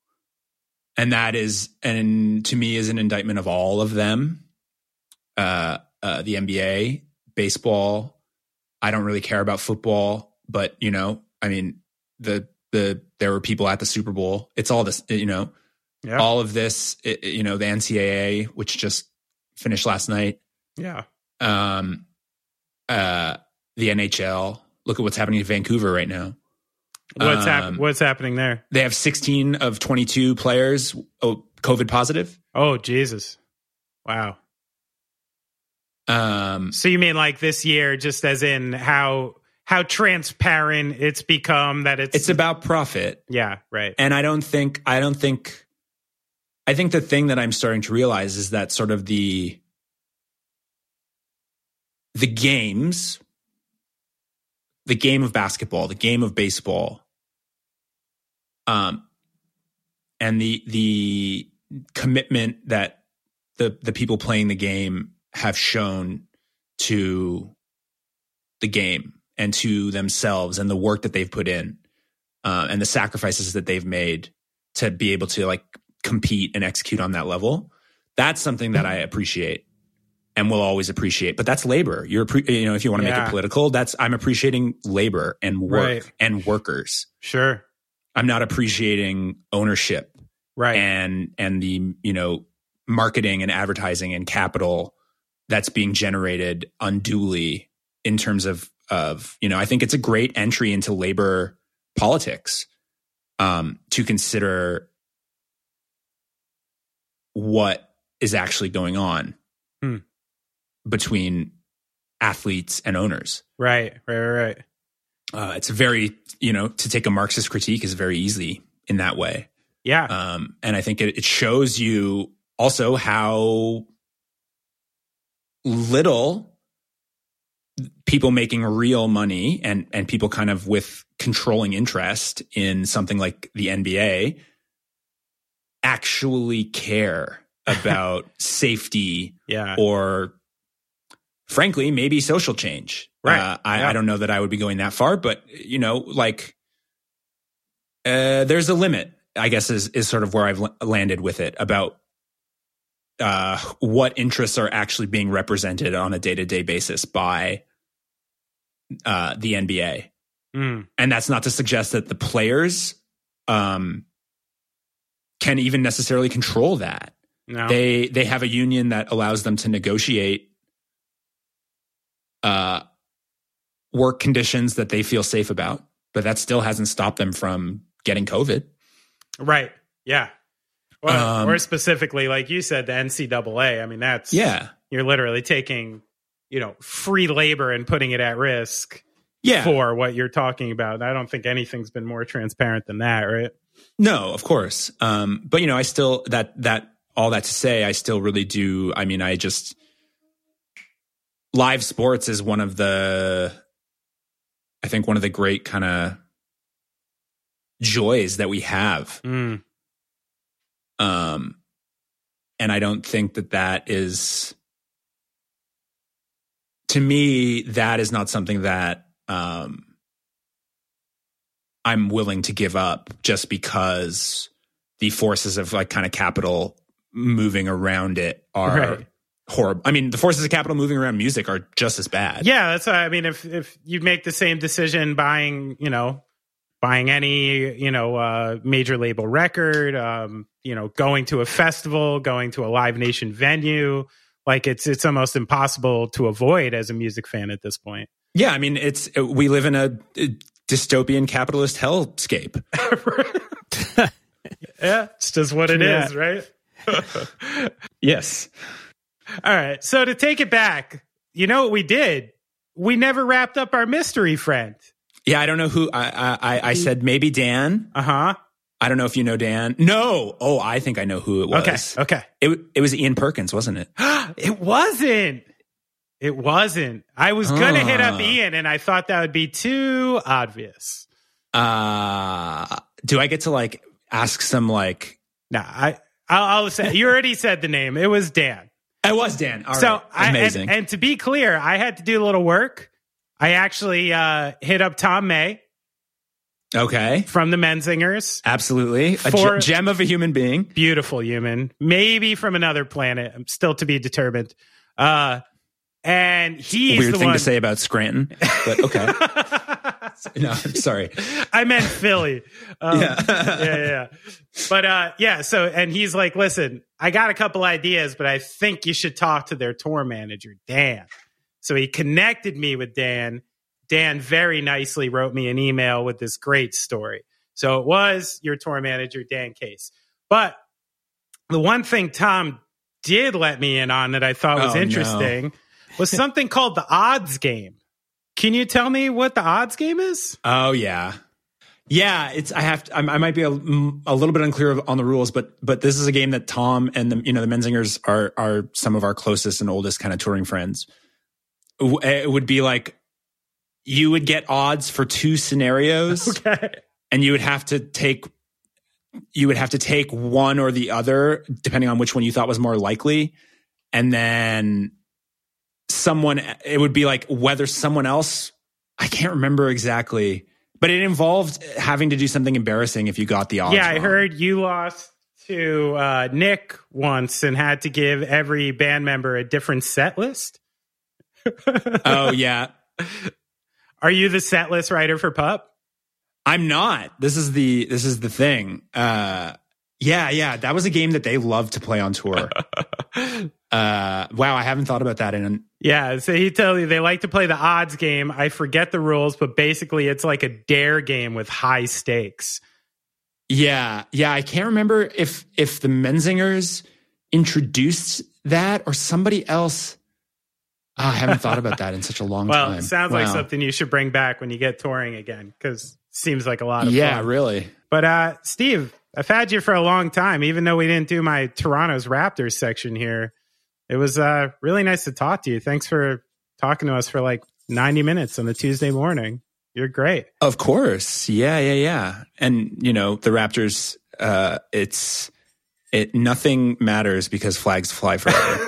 And that is, and to me, is an indictment of all of them. Uh, uh, the N B A, baseball. I don't really care about football, but you know, I mean, the the there were people at the Super Bowl. It's all this, you know, yeah. all of this. It, you know, the N C double A, which just finished last night. Yeah. Um. Uh. The N H L. Look at what's happening in Vancouver right now. What's um, hap- What's happening there? They have sixteen of twenty-two players oh, COVID positive. Oh Jesus! Wow. Um, so you mean like this year, just as in how how transparent it's become that it's it's about profit. Yeah, right. And I don't think I don't think I think the thing that I'm starting to realize is that sort of the the games, the game of basketball, the game of baseball, um, and the the commitment that the the people playing the game have shown to the game and to themselves and the work that they've put in uh, and the sacrifices that they've made to be able to like compete and execute on that level. That's something that I appreciate and will always appreciate, but that's labor. You're, you know, if you want to yeah. make it political, that's, I'm appreciating labor and work right. and workers. Sure. I'm not appreciating ownership right. and, and the, you know, marketing and advertising and capital that's being generated unduly in terms of, of, you know, I think it's a great entry into labor politics um, to consider what is actually going on Hmm. between athletes and owners. Right, right, right, right. Uh, it's very, you know, to take a Marxist critique is very easy in that way. Yeah. Um, and I think it, it shows you also how little people making real money and, and people kind of with controlling interest in something like the N B A actually care about safety yeah. or, frankly, maybe social change. Right. Uh, I, Yeah. I don't know that I would be going that far, but, you know, like, uh, there's a limit, I guess, is, is sort of where I've l- landed with it about uh, what interests are actually being represented on a day-to-day basis by uh, the N B A. Mm. And that's not to suggest that the players um, can even necessarily control that. No. They they have a union that allows them to negotiate uh, work conditions that they feel safe about, but that still hasn't stopped them from getting COVID. Right. Yeah. Well, Um, or specifically, like you said, the N C double A. I mean, that's Yeah. You're literally taking, you know, free labor and putting it at risk Yeah. for what you're talking about. I don't think anything's been more transparent than that, right? No, of course. Um, but you know, I still that that all that to say, I still really do. I mean, I just live sports is one of the, I think one of the great kind of joys that we have. Mm. Um, and I don't think that that is, to me, that is not something that um, I'm willing to give up just because the forces of like kind of capital moving around it are Right. horrible. I mean, the forces of capital moving around music are just as bad. Yeah, that's. I mean, if if you make the same decision buying, you know, buying any, you know, uh, major label record, um, you know, going to a festival, going to a Live Nation venue, like it's it's almost impossible to avoid as a music fan at this point. Yeah, I mean, it's we live in a, a dystopian capitalist hellscape. Yeah, it's just what it Yeah. is, right? Yes. All right. So to take it back, you know what we did? We never wrapped up our mystery friend. Yeah, I don't know who. I I, I- I said maybe Dan. Uh huh. I don't know if you know Dan. No. Oh, I think I know who it was. Okay. Okay. It it was Ian Perkins, wasn't it? It wasn't. It wasn't. I was going to hit up Ah. Ian and I thought that would be too obvious. Uh do I get to like ask some like? No, I, I'll, I'll say, you already said the name. It was Dan. It was Dan. All so right. I, and, Amazing. and to be clear, I had to do a little work. I actually uh, hit up Tom May okay. from the Menzingers. Absolutely. A For- ge- gem of a human being. Beautiful human, maybe from another planet. I'm still to be determined. Uh, and he's Weird the thing one to say about Scranton, but okay. No, I'm sorry. I meant Philly. Um, Yeah. yeah, yeah, yeah. But uh, yeah, so, and he's like, listen, I got a couple ideas, but I think you should talk to their tour manager, Dan. So he connected me with Dan. Dan very nicely wrote me an email with this great story. So it was your tour manager, Dan Case. But the one thing Tom did let me in on that I thought was Oh, no. interesting was something called the odds game. Can you tell me what the odds game is? Oh yeah, yeah. It's I have to, I, I might be a, a little bit unclear on the rules, but but this is a game that Tom and the you know the Menzingers are are some of our closest and oldest kind of touring friends. It would be like you would get odds for two scenarios, Okay. and you would have to take you would have to take one or the other depending on which one you thought was more likely, and then someone it would be like whether someone else I can't remember exactly, but it involved having to do something embarrassing if you got the odds Yeah, I wrong. heard you lost to uh, Nick once and had to give every band member a different set list. Oh yeah, Are you the set list writer for Pup? I'm not. This is the this is the thing. Uh, yeah, yeah, that was a game that they loved to play on tour. Uh, wow, I haven't thought about that in an, Yeah, so he tells you they like to play the odds game. I forget the rules, but basically it's like a dare game with high stakes. Yeah, yeah. I can't remember if if the Menzingers introduced that or somebody else. Oh, I haven't thought about that in such a long well, time. Well, it sounds wow. like something you should bring back when you get touring again, because it seems like a lot of yeah, fun. Yeah, really. But uh, Steve, I've had you for a long time, even though we didn't do my Toronto's Raptors section here. It was uh, really nice to talk to you. Thanks for talking to us for like ninety minutes on a Tuesday morning. You're great. Of course. Yeah, yeah, yeah. And, you know, the Raptors, uh, it's, it, nothing matters because flags fly forever.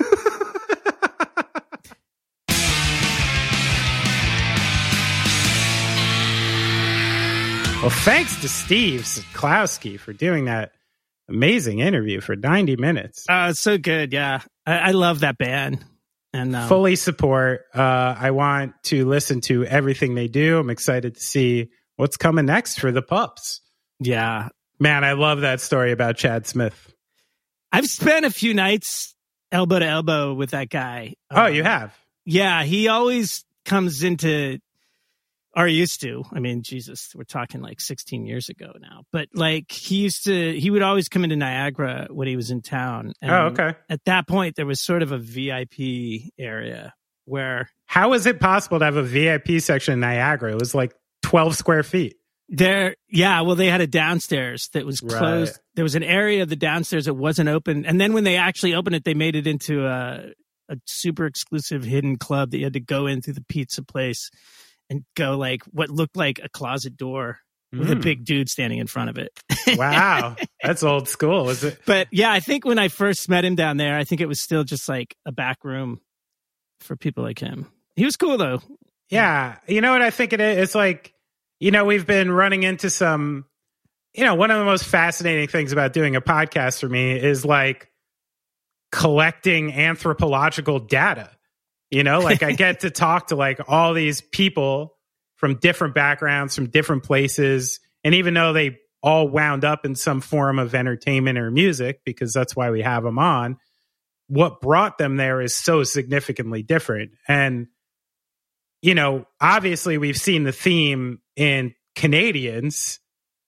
Well, thanks to Steve Sadkowski for doing that amazing interview for ninety minutes. Uh, it's so good. Yeah. I, I love that band. And um, fully support. Uh, I want to listen to everything they do. I'm excited to see what's coming next for the Pups. Yeah. Man, I love that story about Chad Smith. I've spent a few nights elbow to elbow with that guy. Oh, um, you have? Yeah. He always comes into, or used to, I mean, Jesus, we're talking like sixteen years ago now. But like he used to, he would always come into Niagara when he was in town. And oh, okay. At that point, there was sort of a V I P area where. How is it possible to have a V I P section in Niagara? It was like twelve square feet. There, yeah, well, they had a downstairs that was closed. Right. There was an area of the downstairs that wasn't open. And then when they actually opened it, they made it into a, a super exclusive hidden club that you had to go in through the pizza place and go like what looked like a closet door with mm. a big dude standing in front of it. Wow. That's old school, is it? But yeah, I think when I first met him down there, I think it was still just like a back room for people like him. He was cool though. Yeah. You know what I think it is? It's like, you know, we've been running into some, you know, one of the most fascinating things about doing a podcast for me is like collecting anthropological data. You know, like I get to talk to like all these people from different backgrounds, from different places. And even though they all wound up in some form of entertainment or music, because that's why we have them on, what brought them there is so significantly different. And, you know, obviously we've seen the theme in Canadians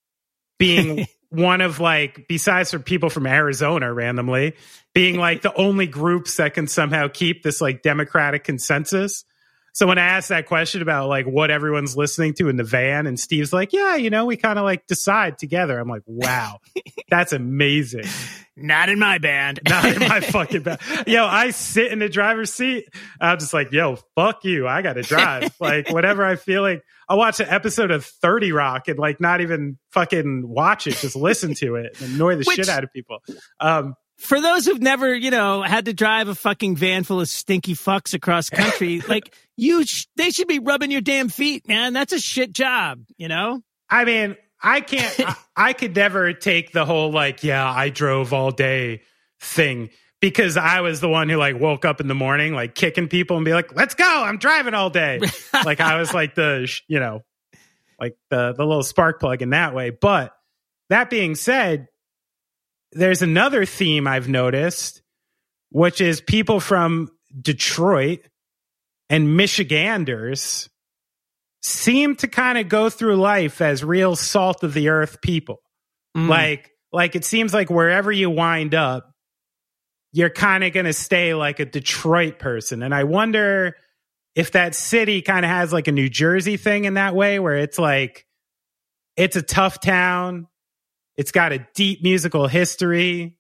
being one of like, besides for people from Arizona randomly, being like the only groups that can somehow keep this like democratic consensus. So when I asked that question about like what everyone's listening to in the van, and Steve's like, yeah, you know, we kind of like decide together. I'm like, wow, that's amazing. Not in my band. Not in my fucking band. Yo, I sit in the driver's seat. I'm just like, yo, fuck you. I got to drive. Like whatever I feel like. I'll watch an episode of thirty Rock and like not even fucking watch it. Just listen to it and annoy the Which, shit out of people. Um, for those who've never, you know, had to drive a fucking van full of stinky fucks across country, like you, sh- they should be rubbing your damn feet, man. That's a shit job, you know? I mean, I can't, I, I could never take the whole like, yeah, I drove all day thing because I was the one who like woke up in the morning, like kicking people and be like, let's go. I'm driving all day. Like I was like the, you know, like the, the little spark plug in that way. But that being said, there's another theme I've noticed, which is people from Detroit and Michiganders seem to kind of go through life as real salt of the earth people. Mm. Like, like it seems like wherever you wind up, you're kind of going to stay like a Detroit person. And I wonder if that city kind of has like a New Jersey thing in that way, where it's like, it's a tough town. It's got a deep musical history.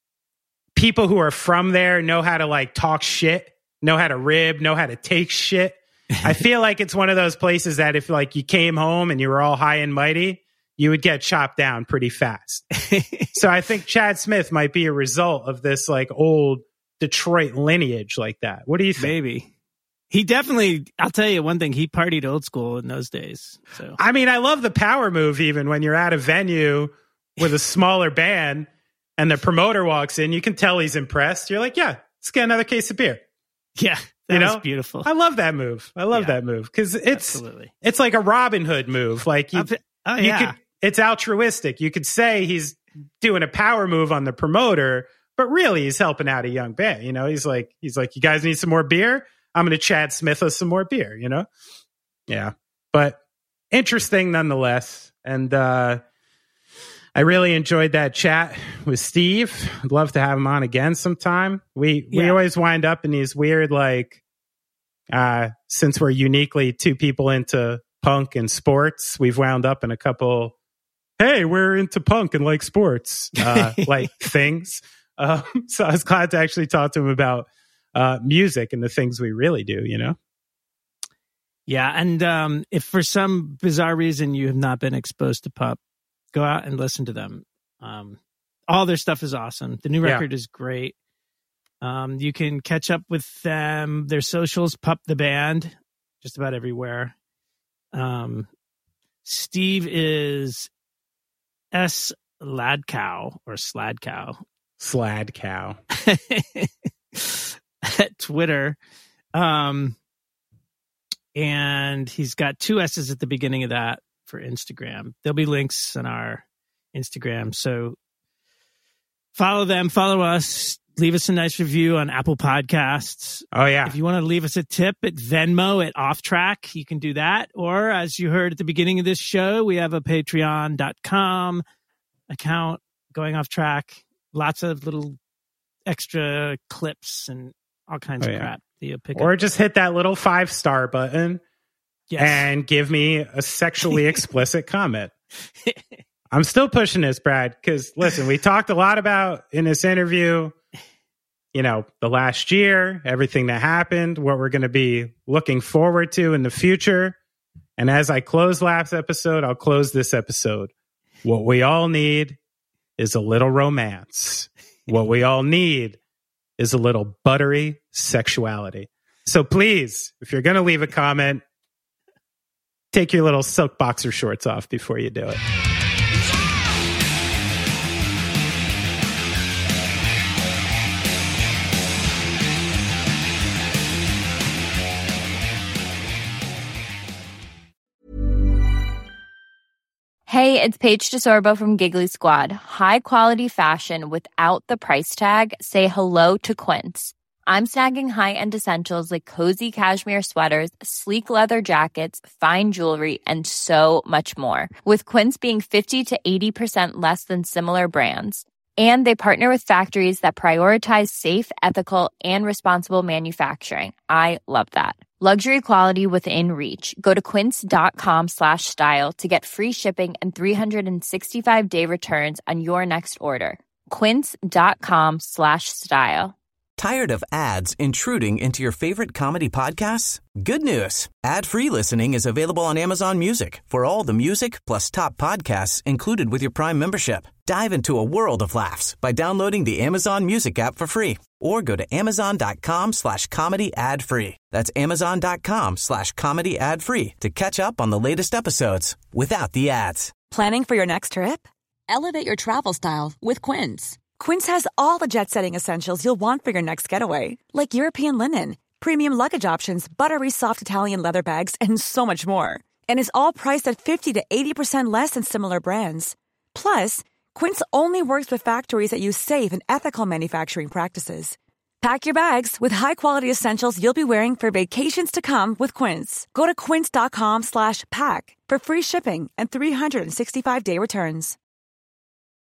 People who are from there know how to like talk shit, know how to rib, know how to take shit. I feel like it's one of those places that if like you came home and you were all high and mighty, you would get chopped down pretty fast. So I think Chad Smith might be a result of this like old Detroit lineage like that. What do you think? Maybe. He definitely, I'll tell you one thing, he partied old school in those days. So I mean, I love the power move even when you're at a venue with a smaller band and the promoter walks in, you can tell he's impressed. You're like, yeah, let's get another case of beer. Yeah, that you was know? beautiful. I love that move. I love Yeah. that move because it's Absolutely. it's like a Robin Hood move. Like you, Oh, you yeah. could, it's altruistic. You could say he's doing a power move on the promoter, but really he's helping out a young band. You know, he's like, he's like, you guys need some more beer? I'm going to Chad Smith us some more beer, you know? Yeah. But interesting nonetheless. And uh, I really enjoyed that chat with Steve. I'd love to have him on again sometime. We, yeah. we always wind up in these weird, like, uh, since we're uniquely two people into punk and sports, we've wound up in a couple, hey, we're into punk and like sports, uh, like things. Um, so I was glad to actually talk to him about uh, music and the things we really do, you know? Yeah. And um, if for some bizarre reason you have not been exposed to Pup, go out and listen to them. Um, all their stuff is awesome. The new record yeah. is great. Um, you can catch up with them, their socials, Pup the Band, just about everywhere. Um, Steve is S Ladcow or Sladcow. Sladcow. At Twitter. Um, and he's got two S's at the beginning of that for Instagram. There'll be links on our Instagram. So follow them, follow us, leave us a nice review on Apple Podcasts. Oh, yeah. If you want to leave us a tip at Venmo at Off Track, you can do that. Or as you heard at the beginning of this show, we have a patreon dot com account going Off Track. Lots of little extra clips and all kinds oh, of yeah. crap that you'll pick or up. Just hit that little five star button yes. and give me a sexually explicit comment. I'm still pushing this, Brad, because listen, we talked a lot about in this interview, you know, the last year, everything that happened, what we're going to be looking forward to in the future. And as I close last episode, I'll close this episode. What we all need is a little romance. What we all need is a little buttery sexuality. So please, if you're going to leave a comment, take your little silk boxer shorts off before you do it. Hey, it's Paige DeSorbo from Giggly Squad. High quality fashion without the price tag. Say hello to Quince. I'm snagging high-end essentials like cozy cashmere sweaters, sleek leather jackets, fine jewelry, and so much more. With Quince being fifty to eighty percent less than similar brands. And they partner with factories that prioritize safe, ethical, and responsible manufacturing. I love that. Luxury quality within reach. Go to quince.com slash style to get free shipping and three sixty-five day returns on your next order. Quince.com slash style. Tired of ads intruding into your favorite comedy podcasts? Good news. Ad-free listening is available on Amazon Music for all the music plus top podcasts included with your Prime membership. Dive into a world of laughs by downloading the Amazon Music app for free or go to amazon.com slash comedy ad free. That's amazon.com slash comedy ad free to catch up on the latest episodes without the ads. Planning for your next trip? Elevate your travel style with Quince. Quince has all the jet-setting essentials you'll want for your next getaway, like European linen, premium luggage options, buttery soft Italian leather bags, and so much more. And is all priced at fifty to eighty percent less than similar brands. Plus, Quince only works with factories that use safe and ethical manufacturing practices. Pack your bags with high-quality essentials you'll be wearing for vacations to come with Quince. Go to quince.com slash pack for free shipping and three sixty-five day returns.